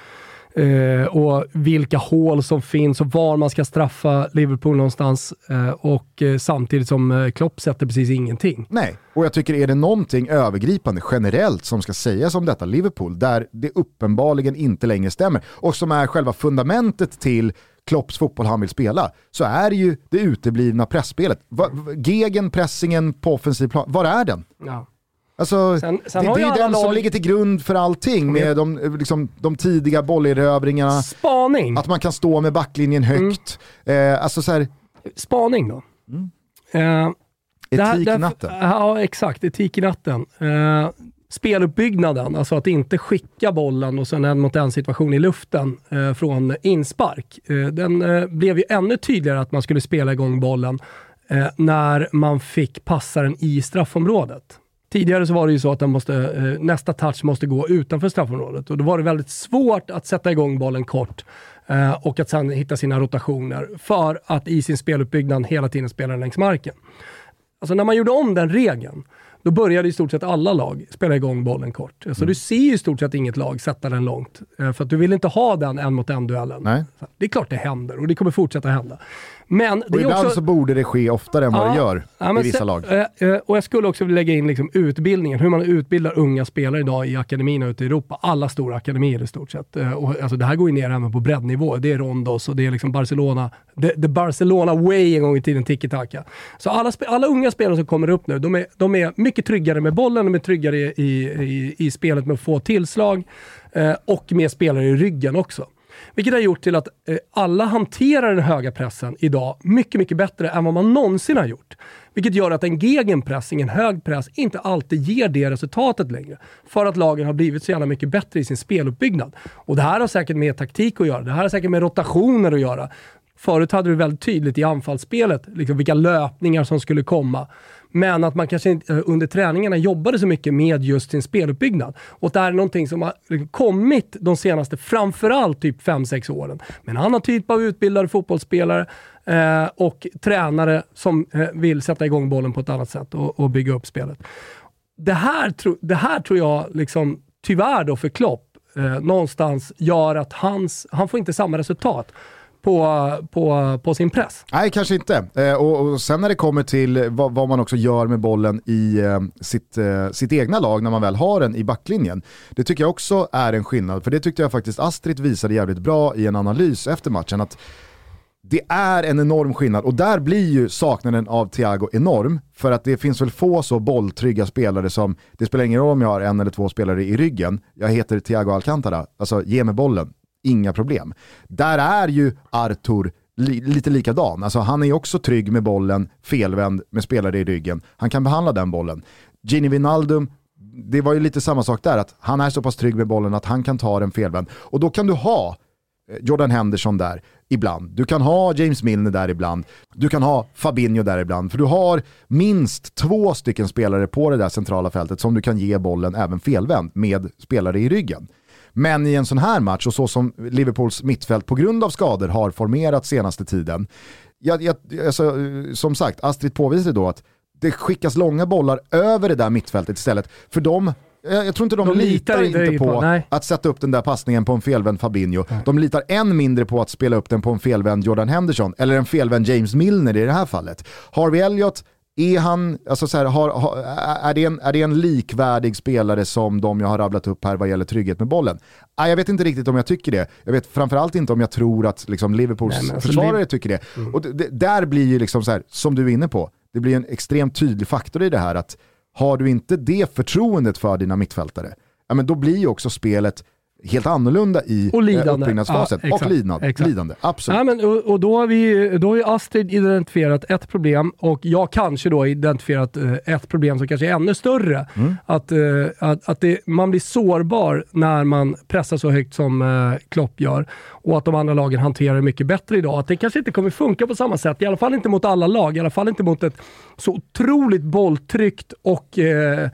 B: Eh, och vilka hål som finns och var man ska straffa Liverpool någonstans eh, och eh, samtidigt som eh, Klopp sätter precis ingenting.
A: Nej, och jag tycker är det någonting övergripande generellt som ska sägas om detta Liverpool där det uppenbarligen inte längre stämmer och som är själva fundamentet till Klopps fotboll han vill spela, så är det ju det uteblivna pressspelet. Gegenpressingen på offensiv plan, var är den?
B: Ja.
A: Alltså,
B: sen, sen
A: det, det är den
B: lag...
A: som ligger till grund för allting med de, liksom, de tidiga bollerövringarna.
B: Spaning.
A: Att man kan stå med backlinjen högt. Mm. Eh, alltså så här...
B: Spaning då.
A: Mm.
B: Eh,
A: etik i natten.
B: Ja, exakt. Etik i natten. Eh, speluppbyggnaden, alltså att inte skicka bollen och sen en mot en situation i luften eh, från inspark. Eh, den eh, blev ju ännu tydligare att man skulle spela igång bollen eh, när man fick passa den i straffområdet. Tidigare så var det ju så att den måste, eh, nästa touch måste gå utanför straffområdet och då var det väldigt svårt att sätta igång bollen kort eh, och att sedan hitta sina rotationer för att i sin speluppbyggnad hela tiden spela längs marken. Alltså när man gjorde om den regeln, då började i stort sett alla lag spela igång bollen kort. Så mm. du ser ju i stort sett inget lag sätta den långt. För att du vill inte ha den en mot en duellen.
A: Nej.
B: Det är klart det händer och det kommer fortsätta hända. Men
A: och
B: det är
A: ibland
B: också...
A: så borde det ske oftare än vad
B: ja,
A: det gör
B: ja,
A: i vissa
B: sen,
A: lag.
B: Eh, och jag skulle också vilja lägga in liksom utbildningen. Hur man utbildar unga spelare idag i akademierna ute i Europa. Alla stora akademier i stort sett. Eh, och, alltså, det här går ju ner även på breddnivå. Det är Rondos och det är liksom Barcelona. The, the Barcelona way en gång i tiden, tiki-taka. Så alla, alla unga spelare som kommer upp nu, de är, de är mycket tryggare med bollen. De är tryggare i, i, i spelet med att få tillslag. Eh, och med spelare i ryggen också. Vilket har gjort till att eh, alla hanterar den höga pressen idag mycket, mycket bättre än vad man någonsin har gjort. Vilket gör att en gegenpressing, en hög press, inte alltid ger det resultatet längre. För att lagen har blivit så jävla mycket bättre i sin speluppbyggnad. Och det här har säkert med taktik att göra. Det här har säkert med rotationer att göra. Förut hade du väldigt tydligt i anfallsspelet liksom vilka löpningar som skulle komma. Men att man kanske inte under träningarna jobbade så mycket med just sin speluppbyggnad. Och det här är någonting som har kommit de senaste, framförallt typ fem sex åren. Med en annan typ av utbildade fotbollsspelare eh, och tränare som eh, vill sätta igång bollen på ett annat sätt och, och bygga upp spelet. Det här, tro, det här tror jag liksom, tyvärr då för Klopp eh, någonstans gör att hans, han får inte samma resultat På, på, på sin press.
A: Nej, kanske inte. Eh, och, och sen när det kommer till vad, vad man också gör med bollen i eh, sitt, eh, sitt egna lag när man väl har den i backlinjen. Det tycker jag också är en skillnad. För det tyckte jag faktiskt Astrid visade jävligt bra i en analys efter matchen. Att det är en enorm skillnad. Och där blir ju saknaden av Thiago enorm. För att det finns väl få så bolltrygga spelare som, det spelar ingen roll om jag har en eller två spelare i ryggen. Jag heter Thiago Alcantara. Alltså ge mig bollen. Inga problem. Där är ju Arthur li- lite likadan. Alltså han är också trygg med bollen, felvänd med spelare i ryggen. Han kan behandla den bollen. Gini Wijnaldum, det var ju lite samma sak där. Att han är så pass trygg med bollen att han kan ta den felvänd. Och då kan du ha Jordan Henderson där ibland. Du kan ha James Milner där ibland. Du kan ha Fabinho där ibland. För du har minst två stycken spelare på det där centrala fältet som du kan ge bollen även felvänd med spelare i ryggen. Men i en sån här match och så som Liverpools mittfält på grund av skador har formerat senaste tiden. Jag, jag, alltså, som sagt, Astrid påvisade då att det skickas långa bollar över det där mittfältet istället. För de, jag, jag tror inte de, de litar, litar inte på, på att sätta upp den där passningen på en felvänd Fabinho. Mm. De litar än mindre på att spela upp den på en felvänd Jordan Henderson. Eller en felvänd James Milner i det här fallet. Harvey Elliott, är han, alltså så här, har, har, är, det en, är det en likvärdig spelare som de jag har rabblat upp här vad gäller trygghet med bollen? Ah, jag vet inte riktigt om jag tycker det. Jag vet framförallt inte om jag tror att liksom, Liverpools Nej, alltså, försvarare Liv- tycker det. Mm. Och det, det, där blir ju liksom så här, som du är inne på, det blir en extremt tydlig faktor i det här att har du inte det förtroendet för dina mittfältare, ja, men då blir ju också spelet helt annorlunda i uppbyggnadsfasen. Ja, och lidande, lidande, absolut.
B: Ja, men, och, och då har vi då har ju Astrid identifierat ett problem och jag kanske då identifierat uh, ett problem som kanske är ännu större. Mm. Att, uh, att, att det, man blir sårbar när man pressar så högt som uh, Klopp gör och att de andra lagen hanterar det mycket bättre idag. Att det kanske inte kommer funka på samma sätt, i alla fall inte mot alla lag, i alla fall inte mot ett så otroligt bolltryckt och uh,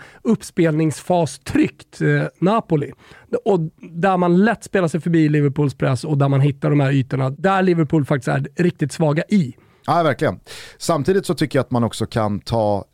B: uppspelningsfastryckt uh, Napoli. Och där man lätt spelar sig förbi Liverpools press och där man hittar de här ytorna där Liverpool faktiskt är riktigt svaga i.
A: Ja, verkligen. Samtidigt så tycker jag att man också kan ta lite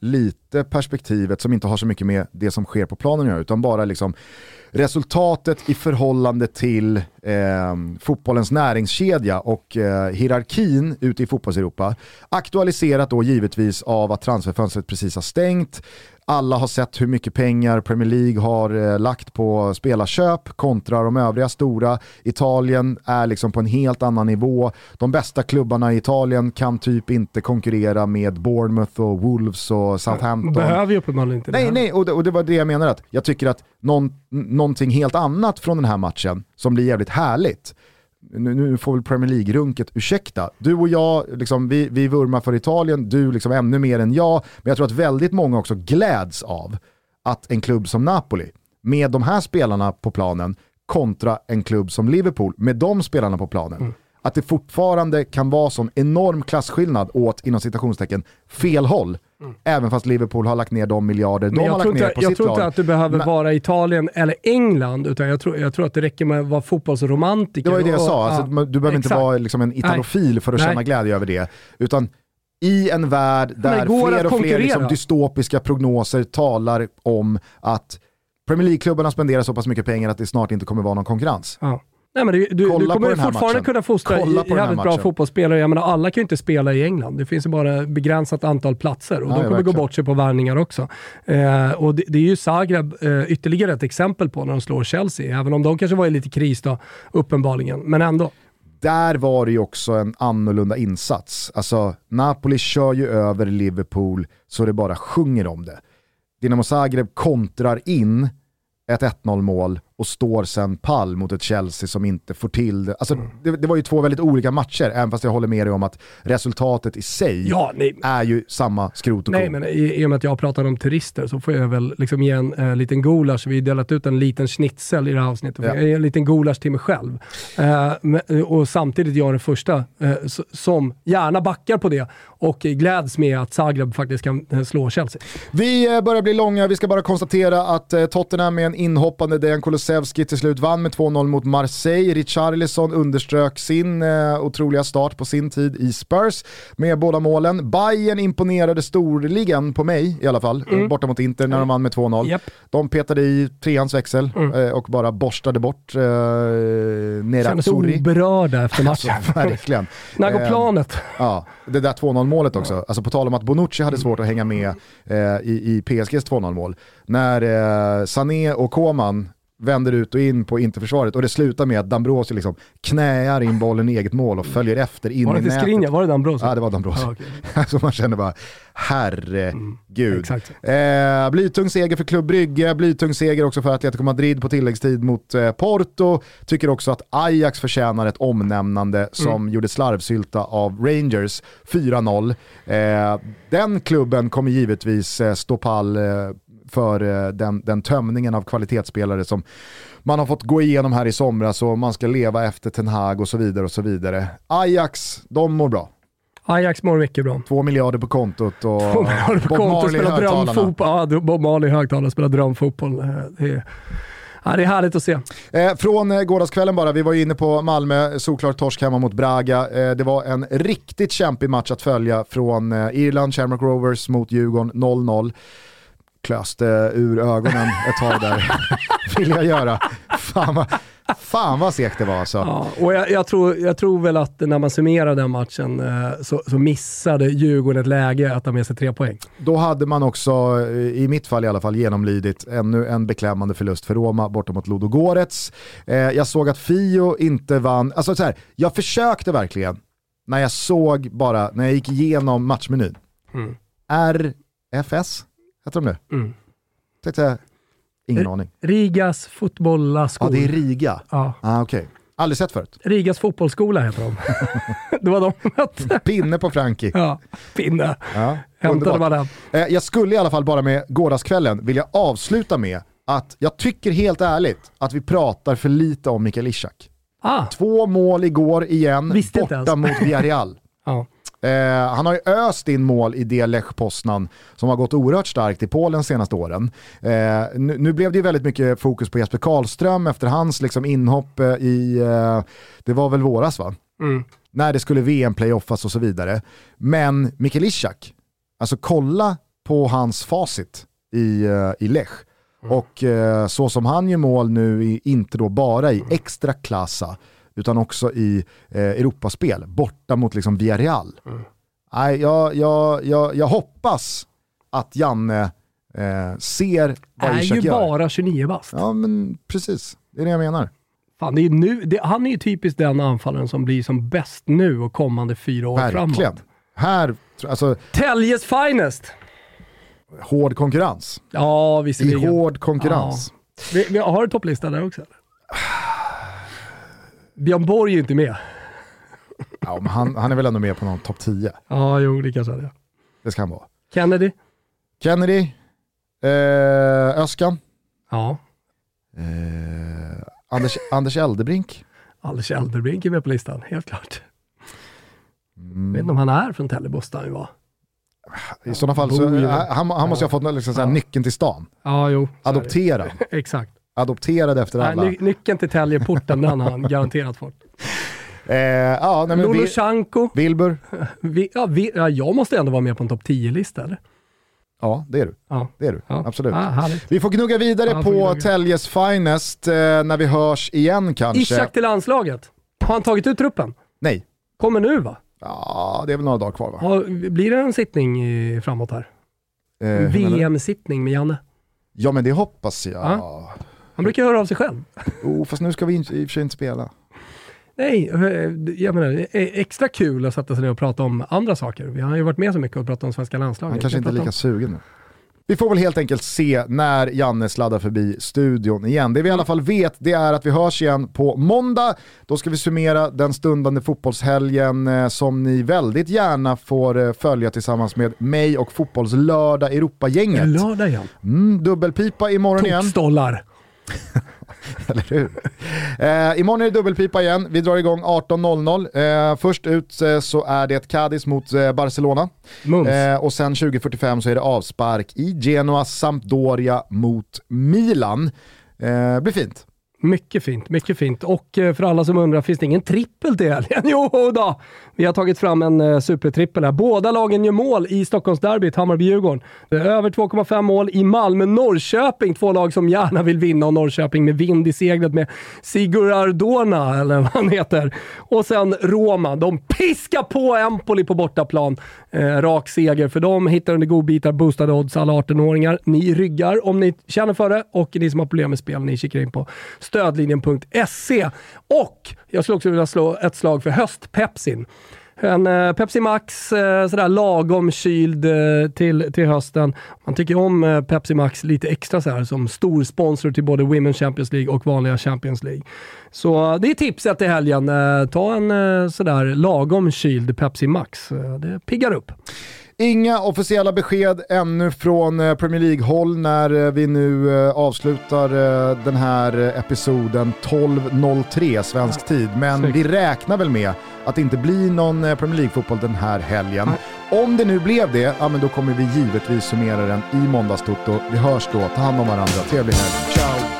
A: perspektivet som inte har så mycket med det som sker på planen att göra, utan bara liksom resultatet i förhållande till eh, fotbollens näringskedja och eh, hierarkin ute i fotbolls-Europa, aktualiserat då givetvis av att transferfönstret precis har stängt. Alla har sett hur mycket pengar Premier League har eh, lagt på spelarköp kontra de övriga stora. Italien är liksom på en helt annan nivå. De bästa klubbarna i Italien kan typ inte konkurrera med Bournemouth och Wolves och Southampton.
B: Behöver ju uppenbarligen inte det.
A: Nej, nej, och det, och det var det jag menar, att jag tycker att någon, någonting helt annat från den här matchen som blir jävligt härligt. Nu, nu får väl Premier League-runket ursäkta. Du och jag, liksom, vi, vi vurmar för Italien, du liksom ännu mer än jag, men jag tror att väldigt många också gläds av att en klubb som Napoli med de här spelarna på planen kontra en klubb som Liverpool med de spelarna på planen, mm. att det fortfarande kan vara sån enorm klasskillnad åt, inom citationstecken, fel håll. Mm. Även fast Liverpool har lagt ner de miljarder de har lagt ner på
B: jag
A: sitt
B: tror inte
A: lag.
B: att du behöver
A: Men,
B: vara Italien eller England, utan jag tror, jag tror att det räcker med att vara fotbollsromantiker.
A: Det var ju det jag
B: och,
A: sa. Alltså,
B: ja,
A: du behöver
B: exakt.
A: inte vara liksom en italofil Nej. för att
B: Nej.
A: känna glädje över det. Utan i en värld där fler och fler liksom dystopiska prognoser talar om att Premier League-klubbarna spenderar så pass mycket pengar att det snart inte kommer vara någon konkurrens.
B: Ja. Nej, men du, du, du kommer fortfarande matchen. kunna fostra i jävligt bra fotbollsspelare. Jag menar, alla kan ju inte spela i England. Det finns ju bara begränsat antal platser och ja, de kommer verkligen gå bort sig på värvningar också. Eh, och det, det är ju Zagreb eh, ytterligare ett exempel på när de slår Chelsea. Även om de kanske var i lite kris då, uppenbarligen. Men ändå.
A: Där var det ju också en annorlunda insats. Alltså, Napoli kör ju över Liverpool så det bara sjunger om det. Dinamo Zagreb kontrar in ett ett noll mål och står sen pall mot ett Chelsea som inte får till det. Alltså, det, det var ju två väldigt olika matcher, även fast jag håller med dig om att resultatet i sig ja, är ju samma skrot och
B: Nej,
A: kon.
B: men i, i och med att jag pratar om turister så får jag väl liksom ge en äh, liten gulasch. Vi har delat ut en liten schnitzel i det här avsnittet. Ja. En liten gulasch till mig själv. Äh, med, och samtidigt jag är den första äh, som gärna backar på det och gläds med att Zagreb faktiskt kan äh, slå Chelsea.
A: Vi äh, börjar bli långa. Vi ska bara konstatera att äh, Tottenham med en inhoppande Dejan Kulusevski till slut vann med två noll mot Marseille. Richarlison underströk sin eh, otroliga start på sin tid i Spurs med båda målen. Bayern imponerade storligen på mig i alla fall, mm. borta mot Inter när de vann med två noll. Yep. De petade i treans växel mm. eh, och bara borstade bort eh, Nera
B: Kändes oberörda efter matchen.
A: Alltså, verkligen.
B: När går planet?
A: Eh, ja, det där två noll målet också. Ja. Alltså på tal om att Bonucci hade svårt att hänga med eh, i, i P S G:s två noll mål. När eh, Sané och Koman vänder ut och in på interförsvaret och det slutar med att D'Ambrosio liksom knäar in bollen i eget mål och följer efter in
B: var det
A: i nätet.
B: Skrinja? Var det D'Ambrosio?
A: Ja, det var D'Ambrosio. Ah, okay. Alltså man känner bara, herregud.
B: Mm,
A: eh, blytung seger för Club Brygge, blytung seger också för Atletico Madrid på tilläggstid mot eh, Porto. Tycker också att Ajax förtjänar ett omnämnande som mm. gjorde slarvsylta av Rangers fyra noll. Eh, den klubben kommer givetvis eh, stå pall eh, för den, den tömningen av kvalitetsspelare som man har fått gå igenom här i somras och man ska leva efter Ten Hag och så vidare och så vidare. Ajax, de mår bra.
B: Ajax mår mycket bra.
A: Två miljarder på kontot och
B: Två miljarder på
A: Bob
B: kontot
A: Marley
B: spelar drömfotboll. Ja, Bob Marley högtalare spelar drömfotboll. Det är, ja, det är härligt att se.
A: Eh, från eh, gårdagskvällen bara, vi var ju inne på Malmö, såklart torsk hemma mot Braga. Eh, det var en riktigt kämpig match att följa från eh, Irland, Shamrock Rovers mot Djurgården noll noll. Klöste ur ögonen ett tag där vill jag göra. Fan vad, fan vad segt det var alltså.
B: Ja, och jag, jag, tror, jag tror väl att när man summerar den matchen så, så missade Djurgården ett läge att ta med sig tre poäng.
A: Då hade man också, i mitt fall i alla fall, genomlidit ännu en beklämmande förlust för Roma borta mot Ludogorets. Eh, jag såg att Fio inte vann. Alltså så här, jag försökte verkligen när jag såg bara, när jag gick igenom matchmenyn. Mm. R F S heter de nu? Mm. Tänkte jag, ingen R- aning.
B: Rigas fotbollaskola.
A: Ja, det är Riga.
B: Ja.
A: Ah, okej. Okay. Aldrig sett förut.
B: Rigas fotbollsskola heter de. Det var de mötte.
A: Pinne på Frankie.
B: Ja, pinne.
A: Ja,
B: hämtade man den.
A: Eh, jag skulle i alla fall bara med gårdagskvällen vilja avsluta med att jag tycker helt ärligt att vi pratar för lite om Mikael Ishak.
B: Ah.
A: Två mål igår igen.
B: Visste
A: borta mot Villarreal.
B: Ja.
A: Eh, han har ju öst in mål i det Lech Poznan som har gått oerhört starkt i Polen senaste åren. Eh, nu, nu blev det ju väldigt mycket fokus på Jesper Karlström efter hans liksom, inhopp eh, i, eh, det var väl våras va?
B: Mm.
A: När det skulle V M-playoffas och så vidare. Men Mikael Ishak, alltså kolla på hans facit i, uh, i Lech. Mm. Och uh, så som han gör mål nu, i, inte då bara i extra klassa utan också i uh, Europaspel, borta mot liksom Villarreal. Mm. Nej, jag, jag, jag, jag hoppas att Janne uh, ser vad
B: är
A: Ishak
B: ju
A: gör.
B: Bara tjugonio bast.
A: Ja, men precis. Det är det jag menar.
B: Fan, det är nu, det, han är ju typiskt den anfallaren som blir som bäst nu och kommande fyra år
A: Verkligen.
B: framåt.
A: Här, alltså...
B: Täljes finest!
A: Hård konkurrens.
B: Ja, visserligen.
A: I hård konkurrens.
B: Ja. Vi, vi har du topplista där också? Eller? Björn Borg är ju inte med.
A: Ja, men han, han är väl ändå med på någon topp tio.
B: Ja, jo, det kanske är det.
A: Det ska han vara.
B: Kennedy?
A: Kennedy. Eh, Öskan.
B: Ja.
A: Eh, Anders, Anders Eldebrink.
B: Anders Eldebrink är med på listan, helt klart.
A: Mm.
B: Jag vet inte om han är från Tällebosta han var.
A: I sådana fall så, äh, han, han måste ju ha fått liksom, ja. nyckeln till stan.
B: Ja, jo.
A: Adopterad.
B: Exakt.
A: Adopterad efter alla.
B: Nej, ny- nyckeln till Täljeporten, den har han garanterat fått.
A: Eh, ja, nej, men
B: Loloshanko.
A: Wilbur.
B: Vi, ja, vi, ja, jag måste ändå vara med på en topp tio-lista, eller?
A: Ja, det är du.
B: Ja.
A: Det är du.
B: Ja.
A: Absolut.
B: Ja,
A: vi får gnugga vidare
B: ja,
A: på
B: gnugga.
A: Täljes finest eh, när vi hörs igen kanske.
B: Ishak till landslaget. Har han tagit ut truppen?
A: Nej.
B: Kommer nu, va?
A: Ja, det är väl några dagar kvar, va?
B: Ja, blir det en sittning i, framåt här?
A: Eh,
B: V M-sittning med Janne?
A: Ja, men det hoppas jag.
B: Ja. Han brukar höra av sig själv.
A: Oh, fast nu ska vi i och för sig inte spela.
B: Nej, jag menar, det är extra kul att sätta sig ner och prata om andra saker. Vi har ju varit med så mycket och pratat om svenska landslaget.
A: Han kanske inte är lika
B: om...
A: sugen nu. Vi får väl helt enkelt se när Janne sladdar förbi studion igen. Det vi i alla fall vet, det är att vi hörs igen på måndag. Då ska vi summera den stundande fotbollshelgen eh, som ni väldigt gärna får eh, följa tillsammans med mig och Fotbollslördag Europa-gänget.
B: Lördag igen.
A: Mm, dubbelpipa imorgon igen.
B: Tokstollar.
A: Eller hur? Eh, imorgon är det dubbelpipa igen. Vi drar igång arton noll noll. Eh, först ut eh, så är det Cadiz mot eh, Barcelona. Eh, och sen tjugo fyrtiofem så är det avspark i Genoa Sampdoria mot Milan. Eh, blir fint.
B: Mycket fint, mycket fint. Och för alla som undrar, finns det ingen trippel till helgen? Jo då! Vi har tagit fram en uh, supertrippel här. Båda lagen gör mål i Stockholmsderbyt, Hammarby-Djurgården. Över två komma fem mål i Malmö-Norrköping. Två lag som gärna vill vinna, och Norrköping med vind i seglet med Sigur Ardona, eller vad han heter. Och sen Roma, de piskar på Empoli på bortaplan. Eh, rak seger för dem. Hittar under godbitar, boostade odds, alla arton-åringar. Ni ryggar om ni känner för det, och ni som har problem med spel, ni kikar in på stödlinjen punkt se. Och jag skulle också vilja slå ett slag för höstpepsin. En eh, Pepsi Max, eh, sådär lagom kyld eh, till, till hösten. Man tycker om eh, Pepsi Max lite extra så här, som stor sponsor till både Women's Champions League och vanliga Champions League. Så det är tipset i helgen. Eh, ta en eh, sådär lagom kyld Pepsi Max. Eh, det piggar upp.
A: Inga officiella besked ännu från Premier League-håll när vi nu avslutar den här episoden tolv noll tre svensk tid. Men Snyggt. Vi räknar väl med att det inte blir någon Premier League-fotboll den här helgen. Nej. Om det nu blev det, ja, men då kommer vi givetvis summera den i måndagstoto. Vi hörs då. Ta hand om varandra. Trevlig helg. Ciao!